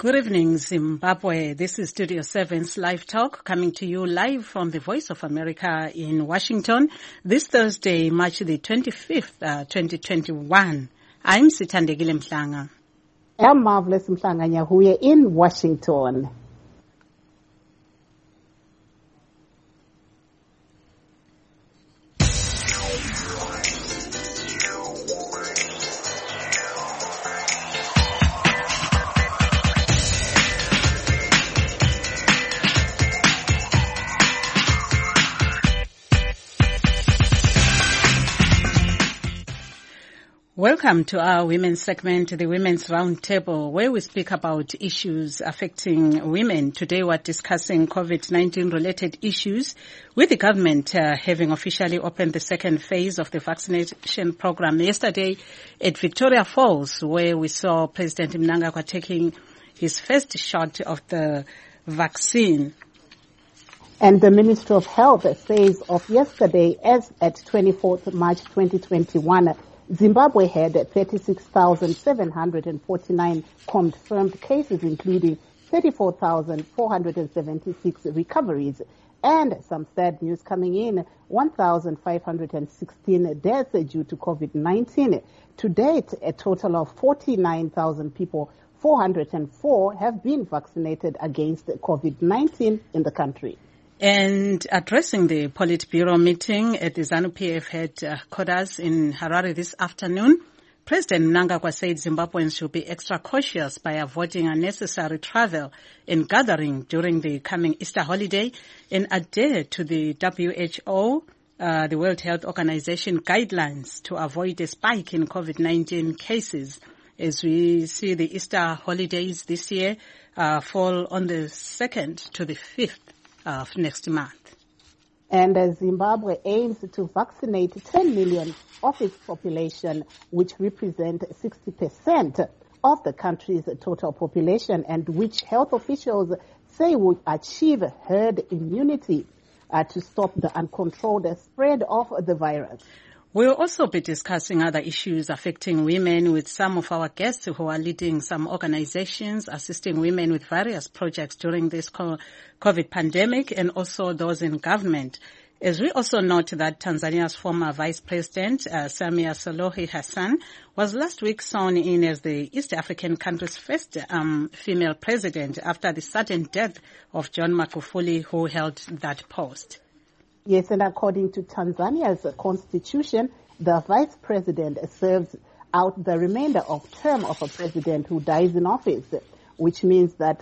Good evening, Zimbabwe. This is Studio 7's Live Talk, coming to you live from the Voice of America in Washington. This Thursday, March the 25th, 2021. I'm Sithandegile Mhlanga. I'm Marvelous Mhlanga Nyahuye in Washington. Welcome to our women's segment, the Women's Roundtable, where we speak about issues affecting women. Today we're discussing COVID-19 related issues, with the government having officially opened the second phase of the vaccination program yesterday at Victoria Falls, where we saw President Mnangagwa taking his first shot of the vaccine. And the Ministry of Health says of yesterday, as at 24th March 2021, Zimbabwe had 36,749 confirmed cases, including 34,476 recoveries. And some sad news coming in, 1,516 deaths due to COVID-19. To date, a total of 49,000 people, 404, have been vaccinated against COVID-19 in the country. And addressing the Politburo meeting at the ZANU-PF headquarters in Harare this afternoon, President Mnangagwa said Zimbabweans should be extra cautious by avoiding unnecessary travel and gathering during the coming Easter holiday and adhere to the WHO, the World Health Organization guidelines to avoid a spike in COVID-19 cases. As we see, the Easter holidays this year fall on the 2nd to the 5th of next month. And Zimbabwe aims to vaccinate 10 million of its population, which represent 60% of the country's total population, and which health officials say would achieve herd immunity to stop the uncontrolled spread of the virus. We'll also be discussing other issues affecting women with some of our guests who are leading some organizations assisting women with various projects during this COVID pandemic, and also those in government. As we also note that Tanzania's former Vice President, Samia Suluhu Hassan, was last week sworn in as the East African country's first female president after the sudden death of John Magufuli, who held that post. Yes, and according to Tanzania's constitution, the vice president serves out the remainder of term of a president who dies in office, which means that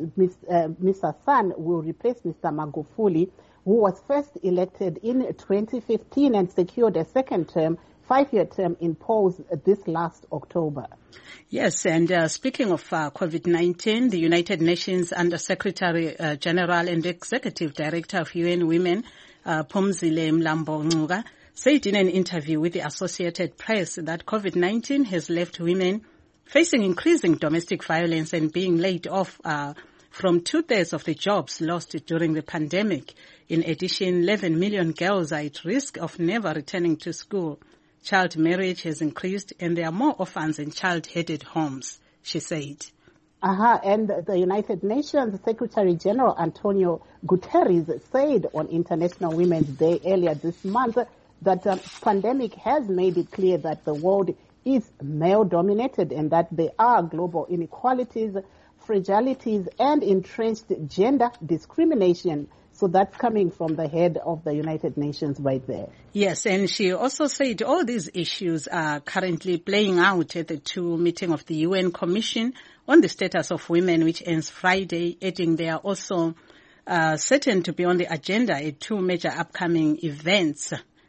Ms. Hassan will replace Mr. Magufuli, who was first elected in 2015 and secured a second term, 5-year term imposed this last October. Yes, and speaking of COVID-19, the United Nations Under-Secretary General and Executive Director of UN Women, Phumzile Mlambo-Ngcuka, said in an interview with the Associated Press that COVID-19 has left women facing increasing domestic violence and being laid off from 2/3 of the jobs lost during the pandemic. In addition, 11 million girls are at risk of never returning to school. Child marriage has increased and there are more orphans in child-headed homes, she said. And the United Nations Secretary General Antonio Guterres said on International Women's Day earlier this month that the pandemic has made it clear that the world is male-dominated and that there are global inequalities, fragilities, and entrenched gender discrimination. So that's coming from the head of the United Nations right there. Yes, and she also said all these issues are currently playing out at the 2 meeting of the UN Commission on the Status of Women, which ends Friday, adding they are also certain to be on the agenda at 2 major upcoming events.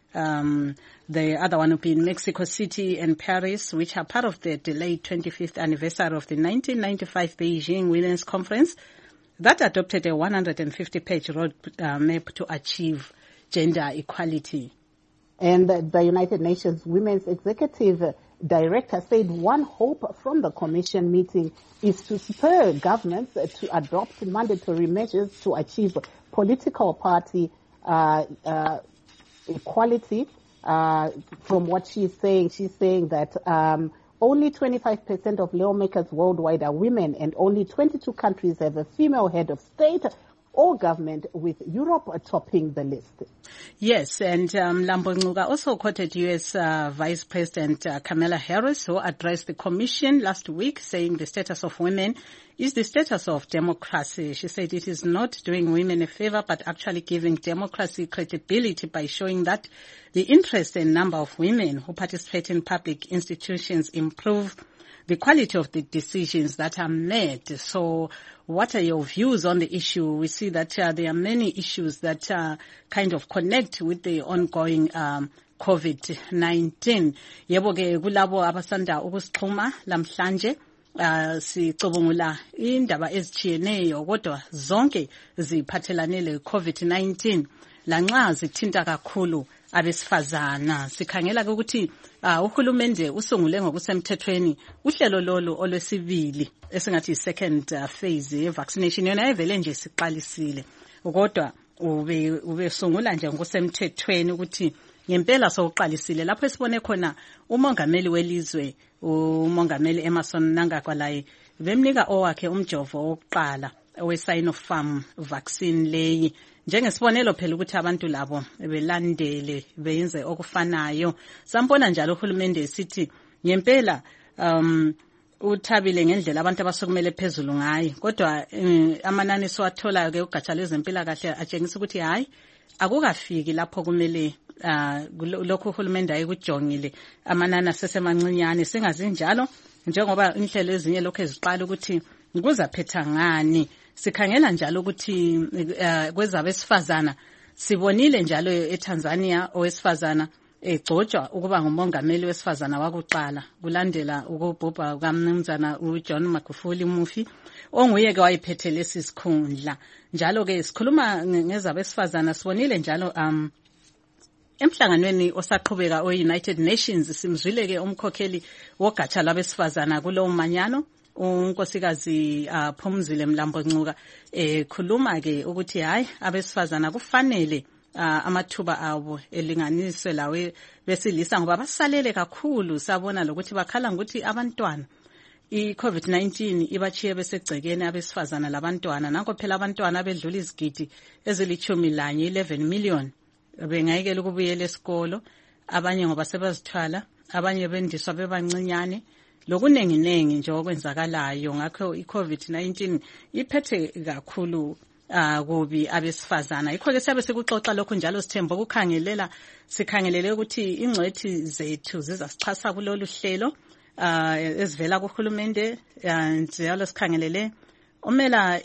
The other one will be in Mexico City and Paris, which are part of the delayed 25th anniversary of the 1995 Beijing Women's Conference that adopted a 150-page roadmap to achieve gender equality. And the United Nations Women's Executive Director said one hope from the Commission meeting is to spur governments to adopt mandatory measures to achieve political party equality. From what she's saying that only 25% of lawmakers worldwide are women, and only 22 countries have a female head of state or government, with Europe topping the list. Yes, and Mlambo-Ngcuka also quoted U.S. Vice President Kamala Harris, who addressed the commission last week, saying the status of women is the status of democracy. She said it is not doing women a favor, but actually giving democracy credibility by showing that the interest and number of women who participate in public institutions improve the quality of the decisions that are made. So what are your views on the issue? We see that there are many issues that kind of connect with the ongoing COVID-19. Yebo ke kulabo abasanda ukusixhuma lamhlanje sicubungula indaba ezitshiyeneyo kodwa zonke ziphathelane le COVID-19 lanxa zithinta kakhulu abesifazana. Sikhangela ukuthi uhulumende usungule ngokusemthethweni uhlelo lolu olwesibili esingathi second phase ye vaccination, yona evele nje siqalisile kodwa ube sungula nje ngokusemthethweni ukuthi ngempela sokuqalisile. Lapho esibone khona umongameli welizwe, umongameli Emmerson Mnangagwa bemnika owakhe umjovo wokuqala we-Sinopharm vaccine leyi, njengesibonelo phela ukuthi abantu labo belandele beyenze okufanayo. Sambona njalo uhulumende esithi ngempela uthabile ngendlela abantu abasukumele phezulu ngayo, kodwa amanani siwatholayo ke ugatsha lwezempilakahle atshengisa ukuthi hayi akukafiki lapho kumele lokho uhulumende ayekujongile, amanani asesemancinyane. Singazi njalo njengoba inhlelo ezinye lokho eziqala ukuthi kuzaphetha ngani. Sikhangela njalo ukuthi kwezabesifazana sibonile njalo eTanzania owesifazana egcotshwa ukuba ngumongameli wesifazana wakuqala kulandela ukubhubha kukamnumzana uJohn Magufuli Mufi onguye ke wayephethe lesi sikhundla. Njalo ke sikhuluma ngezabesifazana sibonile njalo emhlanganweni osaqhubeka o-United Nations simzwile ke umkhokheli wogatsha labesifazana kulowo manyano unkosikazi Phumzile Mlambo-Ngcuka khuluma ke ukuthi hayi abesifazana kufanele amathuba abo elinganiswe lawe besilisa ngoba basalele kakhulu. Sabona lokuthi bakhala ngokuthi abantwana i-COVID-19 ibachiye besegcekeni abesifazana labantwana. Nanko phela abantwana bedlula izigidi ezili-11 11 million bengayekela ukubuyela esikolo, abanye ngoba sebazithwala, abanye bendiswa bebancinyane, lokunenginengi nje okwenzakalayo. Ngakho i-COVID-19 iphethe kakhulu kubi abesifazana. Yikho ke siyabe sikuxoxa lokho njalo sithemba sikhangelele ukuthi ingcwethi zethu zizasixhasa kulolu hlelo ezivela kuhulumende, njalo sikhangelele omela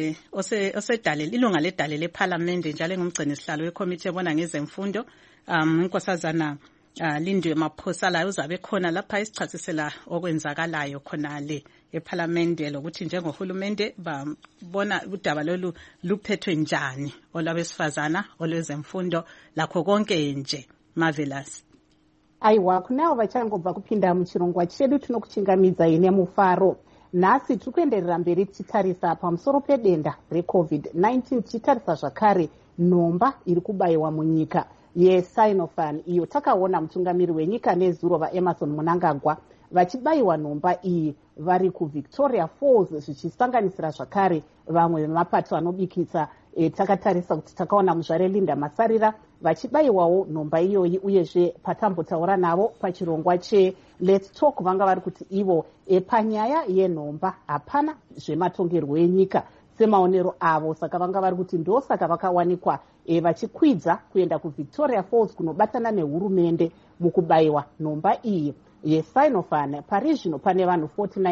osedalele ilunga ledale leParliament njalo engumgcini sihlalo weCommittee ebona ngezemfundo inkosazana Lindwe Maphosa la uzabe khona lapha isichasisela okwenzakalayo khona le eParliament lokuthi njengohulumende babona udaba lolu luphethwe njani olwabesifazana olwezemfundo lakho konke nje. Marvelous. Aiwa, kunao vachangobva kupinda muchirongwa chedu tinokuchingamidza ine mufaro. Nhasi tiri kuenderera mberi tichitarisa pamusoro pedenda reCovid-19, tichitarisa zvakare nhomba iri kubayiwa munyika yeSinopharm iyo takaona mutungamiri wenyika nezuro vaEmmerson Mnangagwa vachibayiwa nhomba iyi vari kuVictoria Falls, zvichisanganisira zvakare vamwe vemapato anobikisa. Takatarisa kuti takaona muzvare Linda Masarira vachibayiwawo nhomba iyoyi, uyezve patambotaura navo pachirongwa cheLet's Talk vanga vari kuti ivo panyaya yenhomba hapana zvematongerwo enyika semaonero avo, saka vanga vari kuti ndosaka vakawanikwa vachikwidza kuenda kuVictoria Falls kunobatana nehurumende mukubayiwa nhomba iyi yeSinopharm. Pari zvino pane vanhu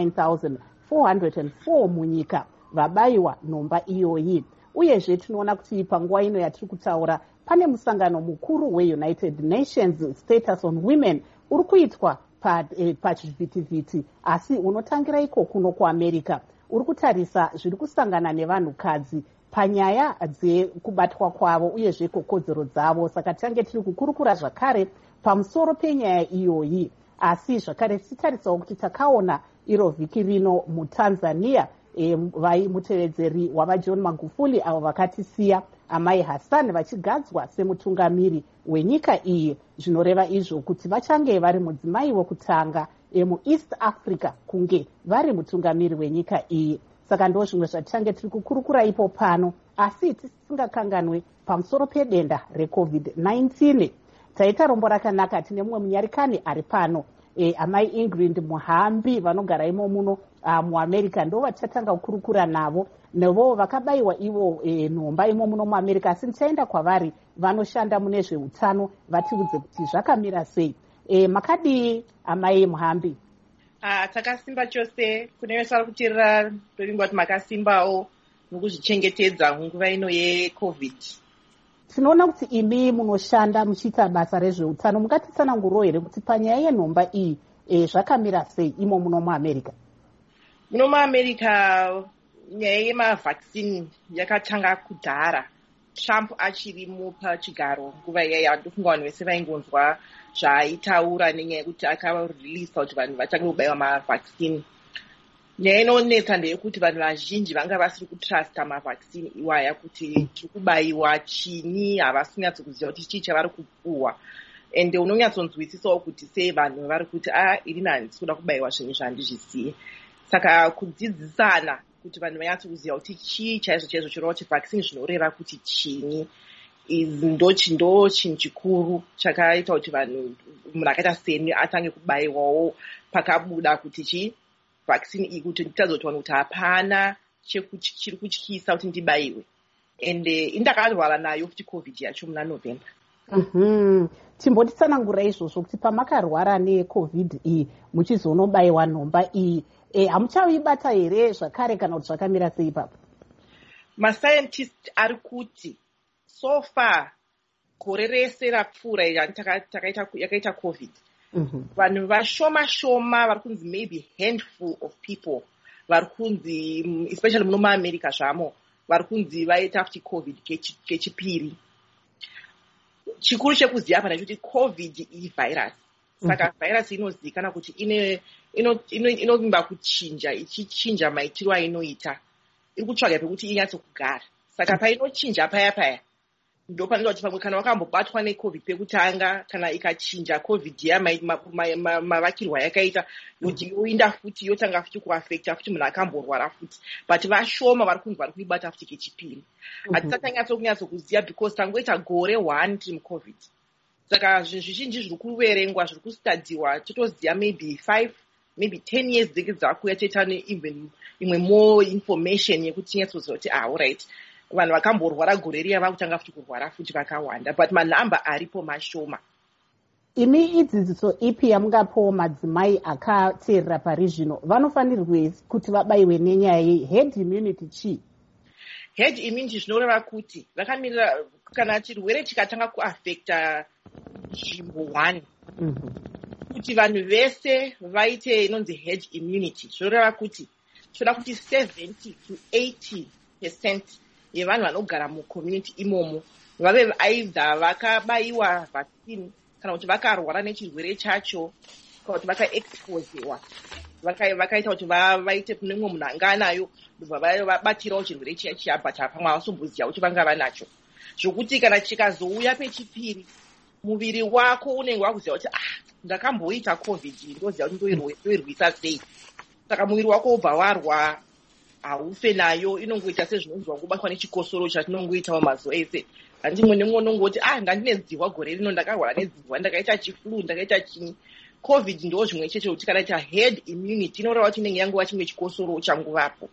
49,404 munyika vabayiwa nhomba iyoyi. Uyezve tinoona kuti panguva ino yatiri kutaura pane musangano mukuru weUnited Nations Status on Women uri kuitwa pachivhitivhiti, asi unotangira iko kuno kuAmerica. Uri kutarisa zviri kusangana nevanhukadzi panyaya dzekubatwa kwavo uyezve kokodzero dzavo. Saka tange tiri kukurukura zvakare pamusoro penyaya iyoyi, asi zvakare tichitarisawo kuti takaona iro vhiki rino muTanzania vai mutevedzeri wavaJohn Magufuli avo vakatisiya amai Hassan vachigadzwa semutungamiri wenyika iyi, zvinoreva izvo kuti vachange vari mudzimai wekutanga muEast Africa kunge vari mutungamiri wenyika iyi. Saka ndo zvimwe zvatichange tiri kukurukura ipo pano, asi tisingakanganwe pamusoro pedenda reCovid-19. Taita rombo rakanaka, tine mumwe munyarikani ari pano, amai Ingrid Muhambi vanogara imo muno muAmerica, ndo vatichatanga kukurukura navo. Nevo vakabayiwa ivo nhomba imo muno muAmerica, asi tichaenda kwavari vanoshanda mune zveutano vatiudze kuti zvakamira sei. Makadii amai Muhambi? Takasimba chose. Kune vese vari kuteerera toringwa kuti makasimbawo nokuzvichengetedza nguva ino yeCovid. Tinoona kuti imi munoshanda muchiita basa rezveutano, mungatitsanangurawo here kuti panyaya yenhomba iyi zvakamira sei imo muno muAmerica? Muno muAmerica nyaya yemavhaccine yakatanga kudhara. Trump achirimo pachigaro nguva iyaya, ndofunga vanhu vese vaingonzwa zvaaitaura nenyaya yekuti akareleasa kuti vanhu vatange kubayiwa mavhaccine. Nyaya inonetsa ndeyekuti vanhu vazhinji vanga vasiri kutrusta mavhaccine iwaya, kuti tiri kubayiwa chinyi, havasi kunyatsokuziva kuti chii chavari kupuhwa. Ende unonyatsonzwisisawo kuti sei vanhu vari kuti ini handisi kuda kubayiwa zvinhu zvandizvisiye. Saka kudzidzisana kuti vanhu vanyatsokuziva kuti chii chaizvo chaizvo chirova kuti vhaccine zvinoreva kuti chinyi, ndo chinhu chikuru chakaita kuti vanhu, munhu akaita seni atange kubayiwawo pakabuda kuti chii vhaccine iyi, kuti nditadza kuti vanhu kuti hapana chiri kutyisa kuti ndibayiwe. Ende indakarwara nayo futi COVID yacho muna November. Chimbotitsanangura izvozvo kuti pamakarwara neCovid iyi muchizonobayiwa nhomba iyi, hamuchaibata here zvakare kana kuti zvakamira sei ipapo? Mascientist ari kuti so far gore rese rapfuura yakaita COVID, vanhu vashoma shoma vari kunzi maybe handful of people vari kunzi, especially muno muAmerica zvamo, vari kunzi vaita futi COVID kechipiri. Chikuru chekuziva pana kuti COVID iyi virus. Saka virus inozivikanwa kuti inovimba kuchinja, ichichinja maitiro ainoita. Iri kutsvaga pekuti inyatsokugara. Saka painochinja paya ndo panoita kuti pamwe kana wakambobatwa neCovid pekutanga, kana ikachinja COVID ya mavakirwa yakaita, yoinda futi yotanga futi kuafekta futi munhu akamborwara futi. But vashoma vari kunzi vari kuibata futi kechipiri. Hatisatanyatsokuziva because tangoita gore 1 tiri muCovid. Saka zvinhu zvizhinji zviri kuverengwa, zviri kustadiwa, totoziva maybe 5, maybe 10 years dzege dzakuya toita even imwe more information yekuti tinyatsoziva kuti alright, vanhu vakamborwara gore riya vakutanga futi kurwara futi vakawanda, but manhamba aripo mashoma. Imi idzidziso ipi yamungapawo madzimai akateerera pari zvino? Vanofanirwe kuti vabayiwe nenyaya ye-herd immunity chii? Herd immunity zvinoreva kuti vakamirira kana chirwere chikatanga kuafekta nzvimbo 1, kuti vanhu vese vaite inonzi herd immunity. Zvinoreva kuti toda kuti 70 to 80% yevanhu vanogara mucommunity imomo vave either vakabayiwa vaccine kana kuti vakarwara nechirwere chacho, kana kuti vakaexposewa, vakaita kuti vaite nemwe munhu anga anayo, vabatirawo chirwere chiya but pamwe havasomboziva kuti vanga vanacho. Zvokuti kana chikazouya pechipiri, muviri wako unenge wakuziva kuti ndakamboita COVID, ndoziva kuti ndoirwisa sei. Saka muviri wako ubva warwa, haufe nayo, inongoita sezvinonzwa kubatwa nechikosoro chatinongoitawo mazuva ese. Handi mwe nemwe unongoti ngandine dzihwa gore rino, ndakarwara nedzihwa, ndakaita chiflu, ndakaita chinyi. COVID ndo zvimwe chete kuti kana ita herd immunity inoreva kuti inenge yanguva chimwe chikosoro changuvapo.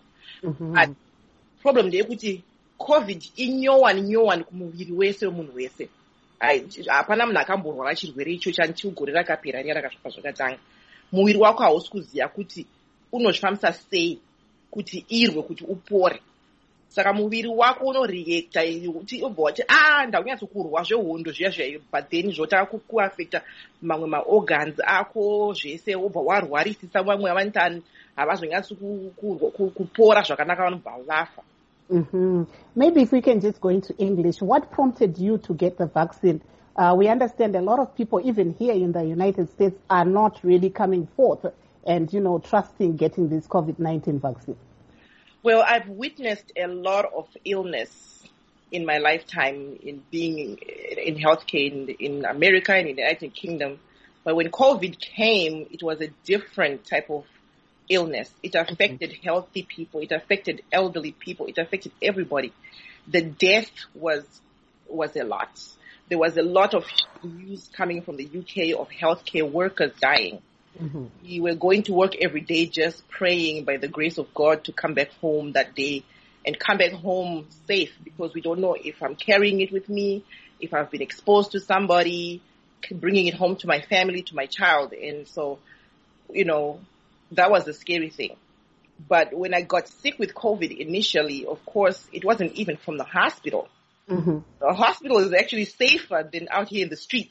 Problem ndeyekuti COVID inyowani kumuviri wese wemunhu wese. Hapana munhu akamborwara chirwere icho chantigore rakapera riya rakasvika zvakatanga. Muviri wako hausi kuziva kuti unozvifambisa sei kuti irwe kuti upore. Saka muviri wako unoreacta kuti ubva wati ndakunyatsokurwa zvehondo zviya but then zvotanga kuafekta mamwe maorgans ako zvese, ubva warwarisisa vamwe vanitani havazonyatsi kupora zvakanaka, vanobva vafa. Maybe if we can just go into English, what prompted you to get the vaccine? We understand a lot of people, even here in the United States, are not really coming forth and, trusting getting this COVID-19 vaccine. Well, I've witnessed a lot of illness in my lifetime in being in healthcare in America and in the United Kingdom. But when COVID came, it was a different type of illness. It affected healthy people. It affected elderly people. It affected everybody. The death was a lot. There was a lot of news coming from the UK of healthcare workers dying. Mm-hmm. We were going to work every day just praying by the grace of God to come back home that day and come back home safe, because we don't know if I'm carrying it with me, if I've been exposed to somebody, bringing it home to my family, to my child. And so, that was a scary thing. But when I got sick with COVID initially, of course, it wasn't even from the hospital. Mm-hmm. The hospital is actually safer than out here in the streets.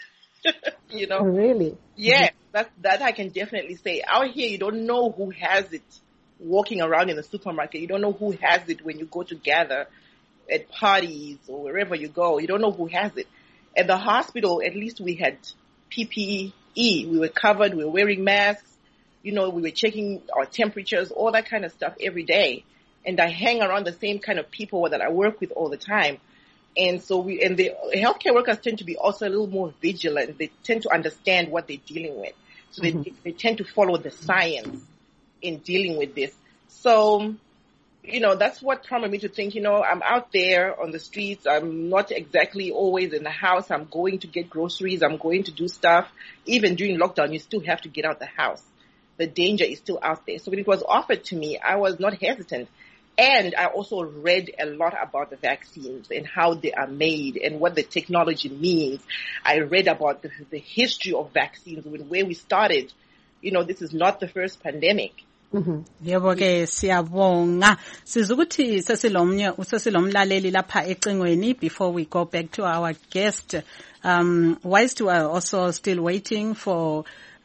Oh, really? Yeah, that I can definitely say. Out here, you don't know who has it walking around in the supermarket. You don't know who has it when you go to gather at parties or wherever you go. You don't know who has it. At the hospital, at least we had PPE. We were covered. We were wearing masks. We were checking our temperatures, all that kind of stuff every day. And I hang around the same kind of people that I work with all the time. And so the healthcare workers tend to be also a little more vigilant. They tend to understand what they're dealing with. So they tend to follow the science in dealing with this. So, that's what prompted me to think, I'm out there on the streets. I'm not exactly always in the house. I'm going to get groceries. I'm going to do stuff. Even during lockdown, you still have to get out the house. The danger is still out there. So when it was offered to me, I was not hesitant. And I also read a lot about the vaccines and how they are made and what the technology means. I read about the history of vaccines, where we started. This is not the first pandemic. Yebo ke siyabonga sizukuthi sesilomlaleli lapha ecingweni. Before we go back to our guest, whilst we are also still waiting for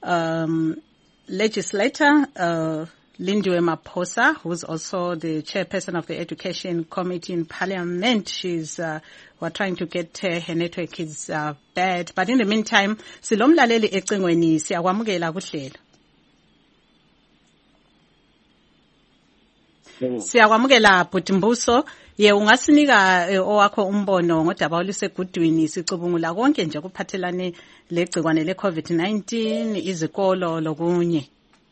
legislator Lindiwe Maposa, who's also the chairperson of the Education Committee in Parliament. We're trying to get her network is bad. But in the meantime, silomlaleli ecingweni siyakwamukela kuhlelo. Siyakwamukela Bhutimbuso. Ungasinika owakho umbono ngodaba olusegudwini sicubungula konke nje kuphathelane legcikwane le-COVID-19, izikolo lokunye.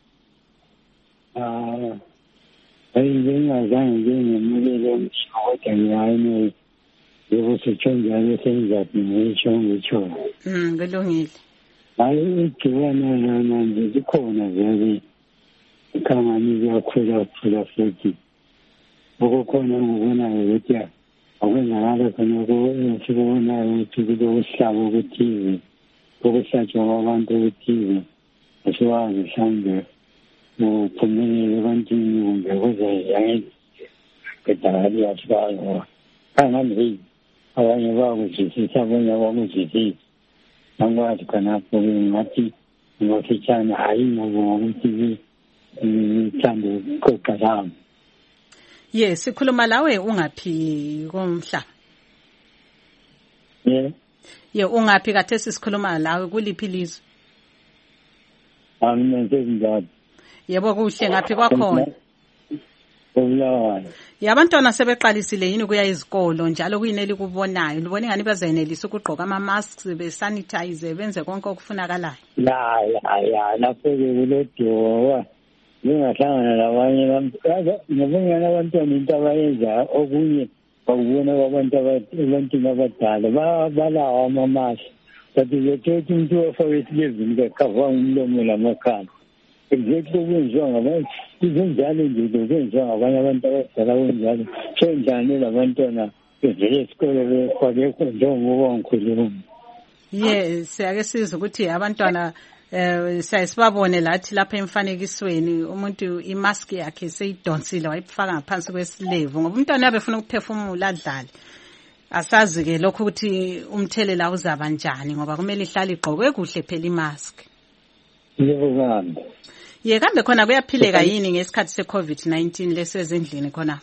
Bengingazange ngemukele kodwa ngiyayini yokusitshonjalo senzathi ngisho ngitsho. Kulungile. Hayi igciwane nje likhona vele ikhangani liyakhula futhi. Okukhona ngokubonayo ukuthi okwenzakala khona sikubonayo ukuthi kulokuhlaba okuthize, ukuhlatshwa kwabantu okuthize, asiwazi mhlawumbe uphumelele ebantwini kumbe kuze kedali yasibalo kangabe abanye bakuzwisisa abanye abakuzwisisi angwathi khonapho ngathi ngofitshane hayi ngokuthi ngithande koqalama. Yes, sikhuluma lawe ungaphi komhla? Ungaphi kathesi sikhuluma lawe kuliphi lizwe? Ngisendawo. Yebo kuhle ngaphi kwakhona? Abantwana sebeqalisile yini kuya izikolo njalo kuyineli kubonayo? Libona ngani bazayenelisa ukugqoka ama-masks, besanitize, benze konke okufunakalayo? Lapho kulodwa ngingahlangana labanye ngibona abantwana into abayenza okunye bakubona abantwana abadala balawo amamashi, kanti bethetha umuntu ofake isilevini bekava umlomo lamakhala. Exactly kwenziwa ngabantu izinjalo nje kwenziwa ngabanye abantu abadala kunjalo. So njani labantwana bevele esikole bekwakekho njengoba ngikhuluma. Yes, siyake sizwe ukuthi abantwana siyasibabone lathi lapha emfanekisweni umuntu imask yakhe seyidonsile wayifaka ngaphansi kwesilevu ngoba umntwana yabe ufuna ukuphefumula adlale. Asazi ke lokho ukuthi umthelela uzaba njani ngoba kumele ihlale igqokwe kuhle phela imask. Yebo kambe. Kambe khona kuyaphileka yini ngesikhathi se-COVID-19 lesezindlini khona?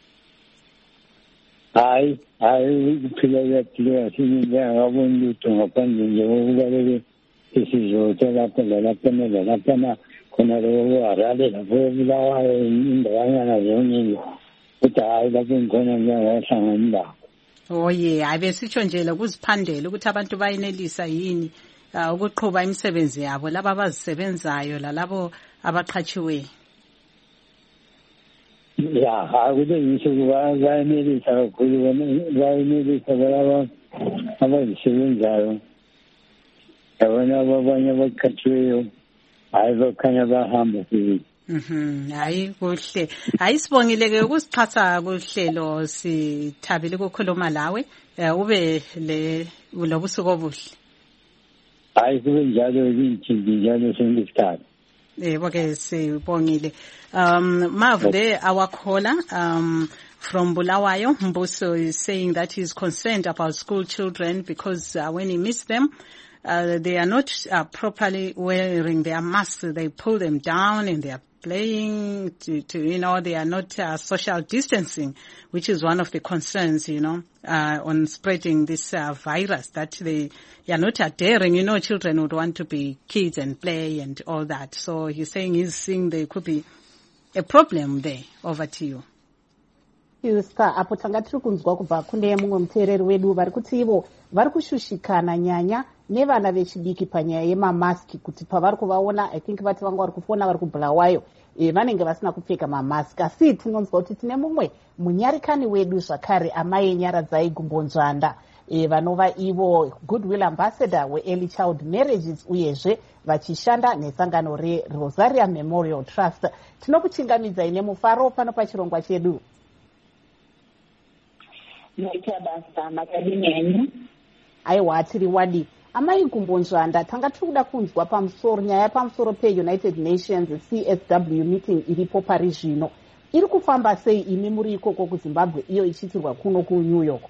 Hayi kuphileka singaboni lutho ngaphandle nje kokubaleke isizotha lapha khona lokho arale lapho Bulawayo indawanyana zonke ukuthi hayi lapho ngikhona ngiyahlangana Oye, abesitsho nje lokuziphandela ukuthi abantu bayenelisa yini ukuqhuba imisebenzi yabo laba abazisebenzayo lalabo abaqhatshiweyo. Ya, akube ngisho kuba bayenelisa kakhulu, bayenelisa laba abazisebenzayo. Yabona abanye abaqhatshiweyo hayi bakhanya bahamba phezulu. Hayi kuhle. Hayi sibongile ke ukusixhasa kuhlelo, sithabile ukukhuluma lawe ube lobusuku obuhle. Hayi kube njalo izinto njalo sengisikhathi. Okay, sibongile. Mavde our caller from Bulawayo, Mbuso, is saying that he's concerned about school children because when he meets them, they are not properly wearing their masks. They pull them down and they are playing to they are not social distancing, which is one of the concerns, on spreading this virus, that they are not adhering. Children would want to be kids and play and all that. So he's seeing there could be a problem there. Over to you. Sir, apo tanga tiri kunzwa kubva kune mumwe muteereri wedu vari kuti ivo vari kushushikana nyanya nevana vechidiki panyaya yemamaski, kuti pavari kuvaona, I think vati vanga vari kufona vari kuBulawayo vanenge vasina kupfeka mamaski. Asi tinonzwa kuti tine mumwe munyarikani wedu zvakare, amai Nyaradzai Gumbonzvanda, vanova ivo Goodwill Ambassador weEarly Child Marriages, uyezve vachishanda nesangano reRosaria Memorial Trust. Tinokuchingamidzai nemufaro pano pachirongwa chedu. Aiwa, tiri wadi. Amai Gumbonzvanda, tanga tiri kuda kunzwa nyaya pamusoro pe-United Nations CSW meeting iripo Paris zvino. Iri kufamba sei imi muri ikoko kuZimbabwe, iyo ichiitirwa kuno kuNew York?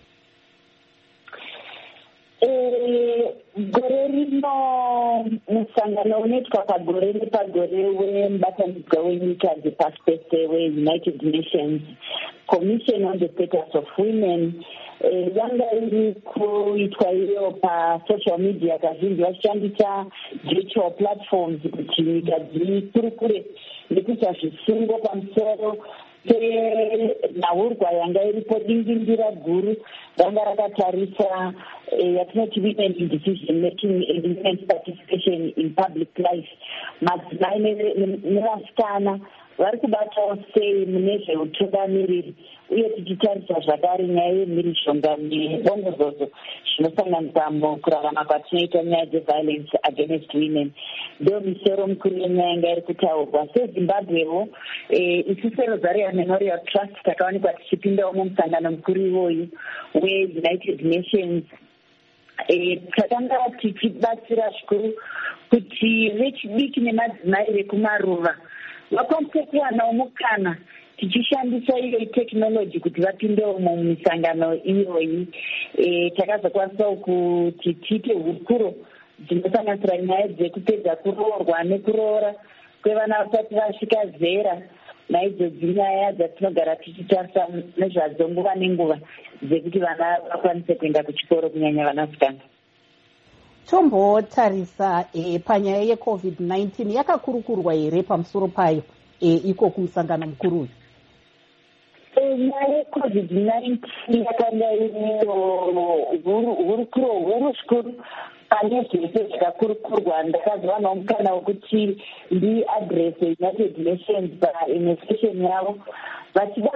Gore rino musangano unoitwa pagore nepagore wemubatanidzwa wenyika dzepasi pese weUnited Nations Commission on the Status of Women yanga iri kuitwa iyo pasocial media, kazhinji vachishandisa virtual platforms kuti nyika dzikurukure nekuita zvisungo pamusoro penhaurwa yanga iripo, dingindira guru ranga rakatarisa yatinoti women in decision making and women's participation in public life. Madzimai nevasikana vari kubatawo sei mune zveutungamiriri, uye tichitarisa zvakare nyaya yemhirizhonga nebongozozo zvinosanganisa mukurarama kwatinoita nyaya dzeviolence against women. Ndo misoro mukuru yenyaya yanga iri kutaurwa. SeZimbabwewo isu seRosaria Memorial Trust takawanikwa tichipindawo mumusangano mukuru iwoyu weUnited Nations. Takanga tichibatsira zvikuru kuti vechidiki nemadzimai vekumaruva vakwanise kuwanawo mukana tichishandisa iyo technology kuti vapindewo mumisangano iyoyi. Takazokwanisawo kuti tiite hurukuro dzinosanganisira nyaya dzekupedza kuroorwa nekuroora kwevana vasati vasvika zera, naidzodzo nyaya dzatinogara tichitarisa nezvadzo nguva nenguva dzekuti vana vakwanise kuenda kuchikoro, kunyanya vanasikana. Tombotarisa panyaya yeCovid-19 yakakurukurwa here pamusoro payo iko kumusangano mukuru uyu? Nyaya yeCovid-19 yakanga iriyo hurukuro huru zvikuru pane zvese zvakakurukurwa. Ndakazovanawo mukana wekuti ndiadrese United Nations painvestation yavo vachida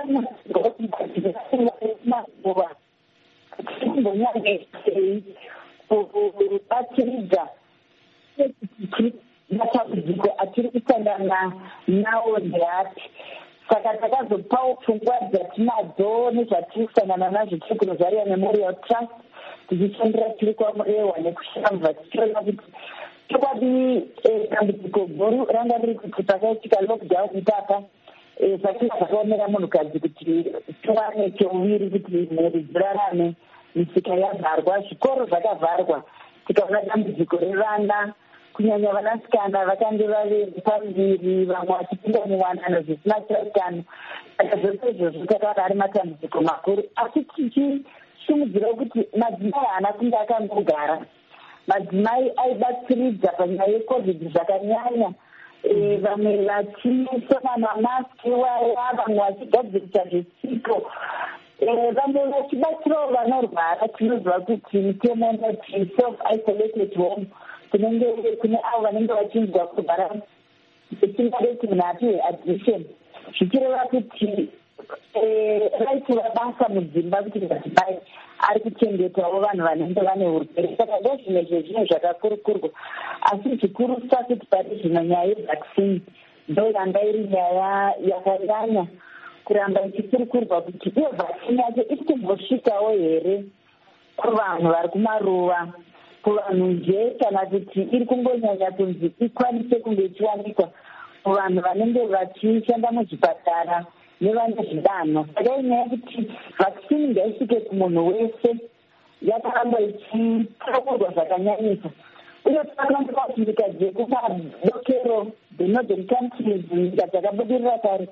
kumazuva timbonyange kubatsiridza matambudziko atiri kusangana nawo ndeapi. Saka takazopawo pfungwa dzatinadzo nezvatiri kusangana nazvo tiri kuRosaria Memorial Trust, tichishandira tiri kwamurehwa nekushamva, tichiona kuti chokwadi dambudziko guru ranga riri kuti pakaitika lockdown ipapa zvakanga zvakaomera munhukadzi kuti tiwane cheuviri kuti mhuri dzirarame, misika yavharwa, zvikoro zvakavharwa, tikaona dambudziko revana kunyanya vanasikana vakange vave pambiri, vamwe vachipinda muwanano zvisina chiratano. Saka zvose izvozvo takaona ari matambudziko makuru, asi tichisimudzira kuti madzimai haana kunge akangogara. Madzimai aibatsiridza panyaya yeCovid zvakanyanya, vamwe vachisona mamaski waya, vamwe vachigadzirisa zvisiko vamwe vachibatsirawo vanorwara tinozwa kuti mitemo inoti self-isolated home kune avo vanenge vachinzwa kurwara zvisingadeti munhu apiwe admission zvichireva kuti raitira basa mudzimba kuti madzimai ari kuchengetawo vanhu vanenge vane urwere saka ndozvimwe zvezvinhu zvakakurukurwa asi zvikuru sakuti pari zvino nyaya yevaccine ndoiramba iri nyaya yakanyanya kuramba ichikurukurwa kuti iyo vaccine yacho iri kumbosvikawo here kuvanhu vari kumaruva kuvanhu nje kana kuti iri kungonyanya kunzi ikwanise kunge ichiwanikwa kuvanhu vanenge vachishanda muzvipatara nevane zvidanho saka inyaya kuti vaccine ngaisvike kumunhu wese yakaramba ichikurukurwa zvakanyanyisa uye takananga kuti nyika dzekumadokero the northern countries nyika dzakabudirira kare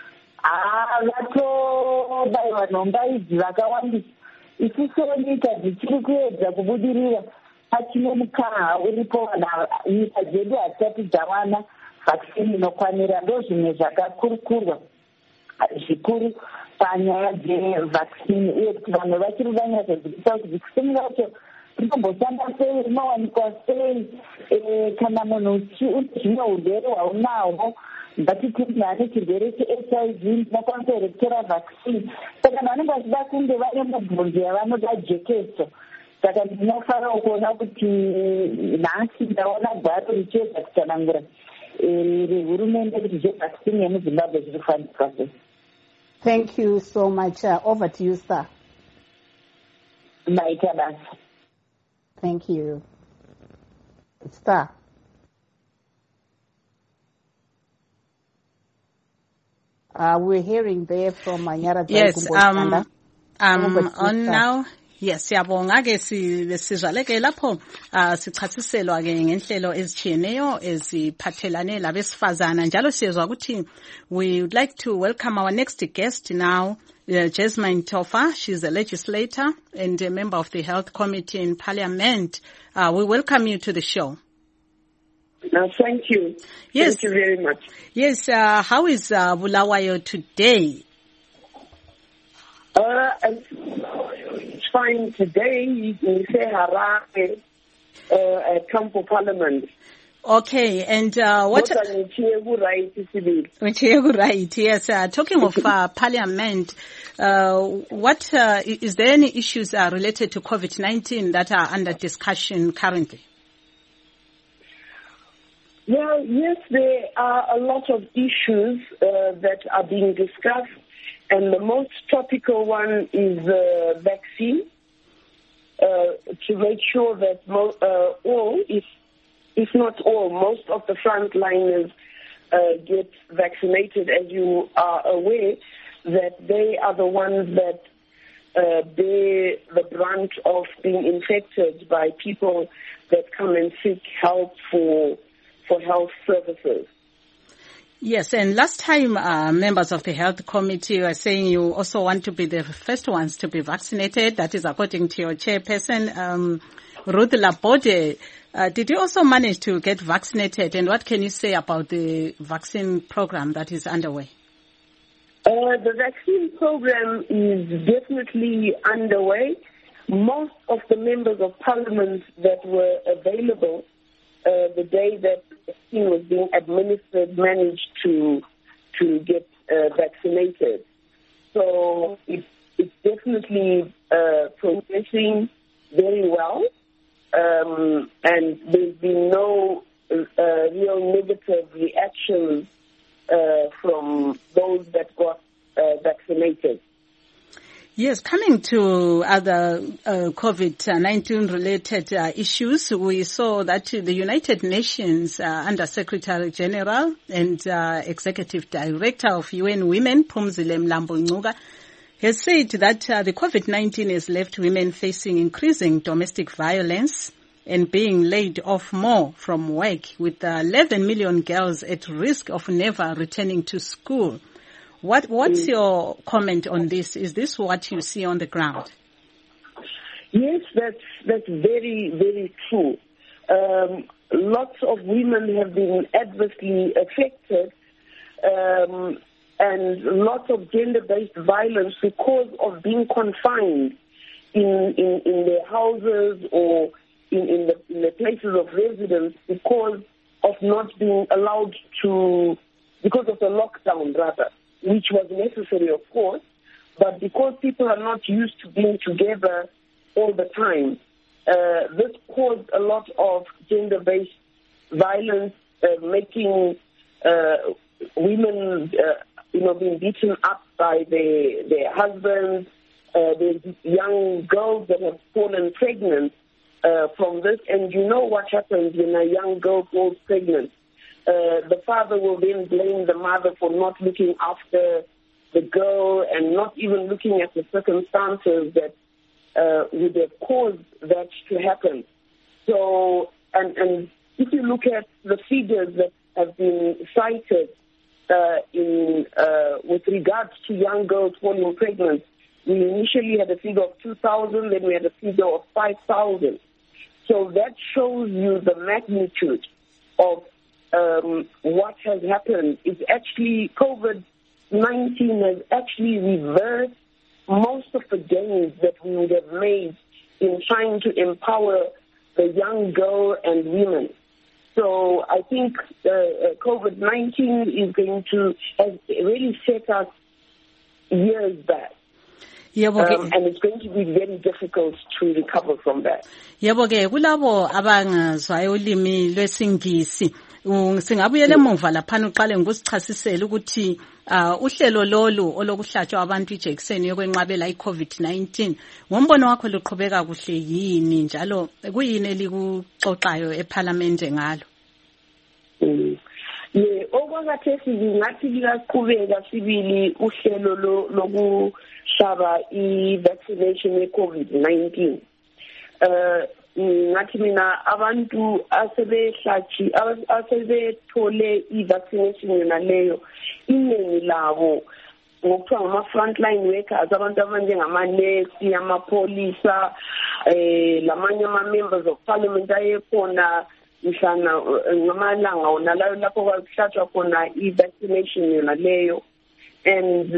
vatobayiwa nhomba idzi vakawandisa isiso nyika dzichiri kuedza kubudirira pachine mukaha uripo nyika dzedu hatisati dzawana vaccine inokwanira ndo zvimwe zvakakurukurwa zvikuru panyaya dzevaccine uye kuti vanhu vachiri vanyatsodzikisa kuti vaccine racho rinomboshanda sei rinowanikwa sei kana munhu une zvimwe urwere hwaunahwo ngatiti nane chirwere cheHIV ndinokwanisa here kutora vaccine saka vanenge vachida kunge vaine mubvunzo yavanoda jekeso saka ndinofanira kuona kuti nhasi ndaona gwaro richiedza kutsanangura rehurumende kuti zvevaccine yemuzimbabwe zviri kufambiswa sei. Thank you so much. Over to you, sir. Maita basa. Thank you. Star. We're hearing there from Manyara. Yes, on now. Yes, siyabonga ke sizaleke lapho sichasiselwa ke ngenhlelo ezitshiyeneyo eziphathelane labesifazana njalo siyezwa ukuthi we would like to welcome our next guest now, Jasmine Tofa. She's a legislator and a member of the Health Committee in Parliament. We welcome you to the show. Thank you. Yes. Thank you very much. Yes, how is Bulawayo today? It's fine today. We say Harare at Campo Parliament. Okay, and what? Right, yes. Talking of Parliament, what is there any issues related to COVID-19 that are under discussion currently? Well, yes, there are a lot of issues that are being discussed. And the most topical one is the vaccine, to make sure that all, if not all, most of the frontliners get vaccinated. As you are aware, that they are the ones that bear the brunt of being infected by people that come and seek help for health services. Yes, and last time members of the Health Committee were saying you also want to be the first ones to be vaccinated. That is according to your chairperson, Ruth Labode. Did you also manage to get vaccinated, and what can you say about the vaccine program that is underway? The vaccine program is definitely underway. Most of the members of Parliament that were available the day that the vaccine was being administered managed to get vaccinated. So it's definitely progressing very well, and there's been no real negative reactions from those that got vaccinated. Yes, coming to other COVID-19 related issues, we saw that the United Nations Under Secretary General and Executive Director of UN Women, Phumzile Mlambo-Ngcuka, has said that the COVID-19 has left women facing increasing domestic violence and being laid off more from work, with 11 million girls at risk of never returning to school. What's your comment on this? Is this what you see on the ground? Yes, that's very, very true. Lots of women have been adversely affected, and lots of gender-based violence because of being confined in their houses or in the places of residence because of not being allowed to, because of the lockdown rather, which was necessary of course, but because people are not used to being together all the time, this caused a lot of gender-based violence, making women, being beaten up by their husbands. There's young girls that have fallen pregnant from this, and you know what happens when a young girl falls pregnant. The father will then blame the mother for not looking after the girl and not even looking at the circumstances that would have caused that to happen. So, and if you look at the figures that have been cited with regards to young girls falling pregnant, we initially had a figure of 2,000, then we had a figure of 5,000. So that shows you the magnitude of what has happened. It's actually, COVID-19 has actually reversed most of the gains that we would have made in trying to empower the young girl and women. So I think COVID-19 is going to has really set us years back. And it's going to be very difficult to recover from that. Yebo ke kulabo abangazwayo ulimi lwesingisi singabuyela emuva laphana uqale ngokusichasisela ukuthi uhlelo lolu olokuhlatshwa abantu ijekiseni yokwenqabela iCovid-19 ngombono wakho luqhubeka kuhle yini njalo kuyini elikuxoxayo eParliament ngalo? Okwakathesi ngathi liyaqhubeka sibili uhlelo lokuhlaba i-vaccination ye-COVID-19. Ngathi mina abantu asebethole i-vaccination yona leyo iningi labo ngokuthiwa ngama-frontline workers, abantu abanjengamanesi, amapholisa, lamanye ama-members of parliament ayekhona mhlana ngamalanga wona layo lapho kwakuhlatshwa khona i-vaccination yona leyo. And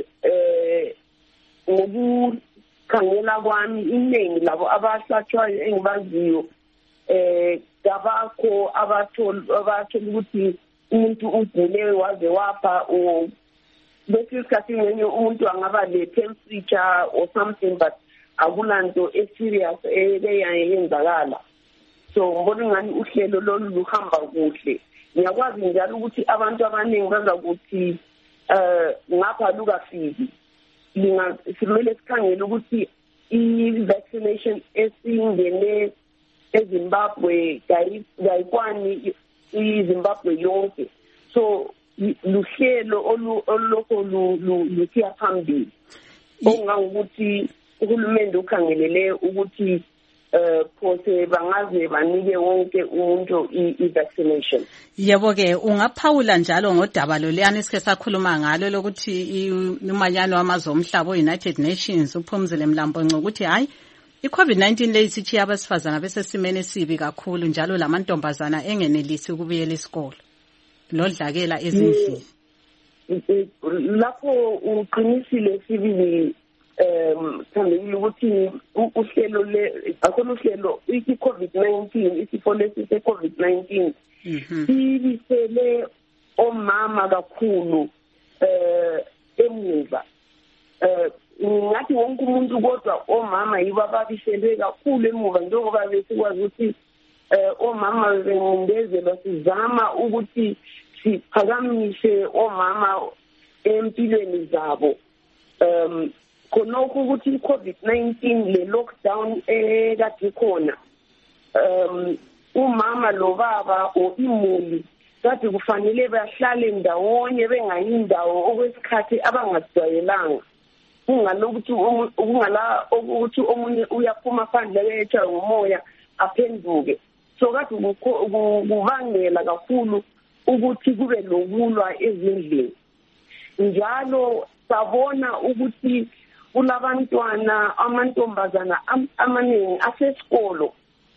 ngokukhangela kwami iningi labo abahlatshwayo engibaziyo kabakho abathola ukuthi umuntu ugule waze wapha bese isikhathi ngenye umuntu angaba le-temperature or something, but akulanto e-serious eyenzakala. So ngibona ngani uhlelo lolu luhamba kuhle. Ngiyakwazi njalo ukuthi abantu abaningi baza ukuthi ngapha lukafiki. Simele sikhangele ukuthi i-vaccination esingene eZimbabwe kayikwani iZimbabwe yonke. So luhlelo olulokho lusiya phambili. Ongangokuthi uhulumende ukhangelele ukuthi phose bangaze banike wonke umuntu i-vaccination. Yebo ke ungaphawula njalo ngodaba loliyana isike sakhuluma ngalo lokuthi umanyano wamazwe omhlaba United Nations uphumzile Mlambo ukuthi hayi iCovid-19 leyisithi abasifazana bese simene sibi kakhulu njalo lamantombazana engenelisi ukubuyela isikolo lodlakela ezindlini. Lapho uqinisile sibili thambile ukuthi uhlelo akhona uhlelo i-COVID-19 isifo lesi se-COVID-19 sibisele omama kakhulu emuva. Ngathi wonke umuntu kodwa omama yibo ababiselwe kakhulu emuva njengoba besikwazi ukuthi omama bencindezelwa sizama ukuthi siphakamise omama empilweni zabo. Khonokho ukuthi i-COVID-19 le lockdown ekade khona umama lo baba o imuli kade kufanele bahlale ndawonye bengayindawo okwesikhathi abangajwayelanga. Ungalokuthi ukuthi omunye uyaphuma phandle wetha ngomoya aphenduke. So kade kubangela kakhulu ukuthi kube lokulwa ezindlini. Njalo sabona ukuthi kulabantwana amantombazana amaningi asesikolo